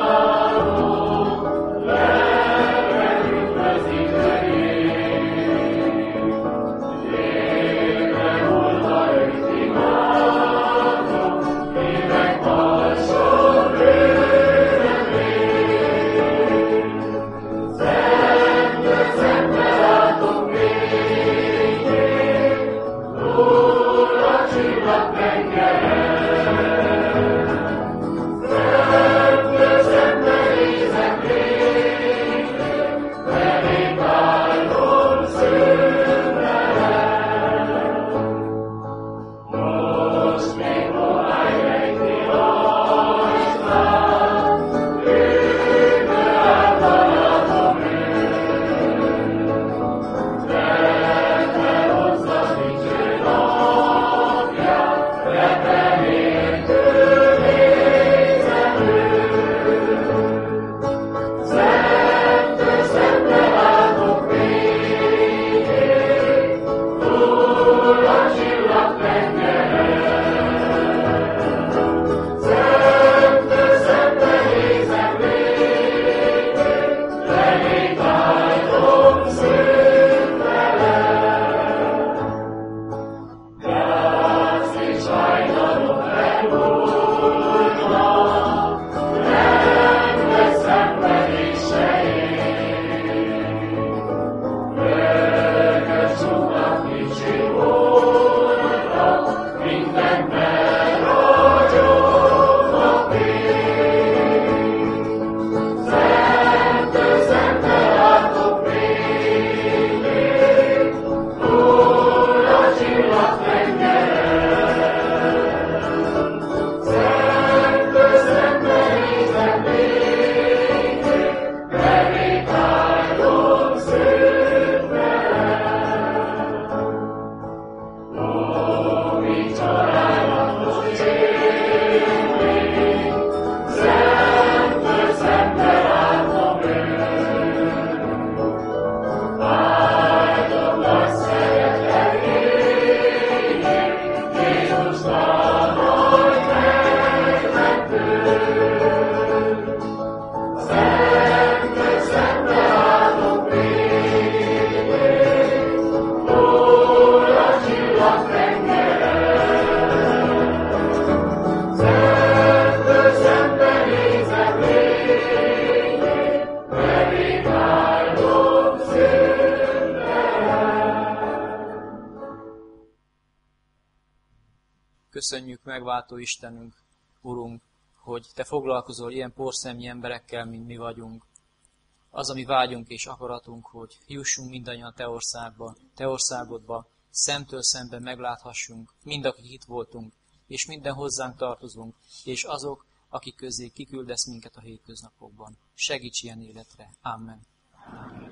köszönjük, megváltó Istenünk, Urunk, hogy Te foglalkozol ilyen porszemnyi emberekkel, mint mi vagyunk. Az, ami vágyunk és akaratunk, hogy jussunk mindannyian a Te országba, Te országodba, szemtől szemben megláthassunk, mind akik itt voltunk, és minden hozzánk tartozunk, és azok, akik közé kiküldesz minket a hétköznapokban. Segíts ilyen életre. Amen.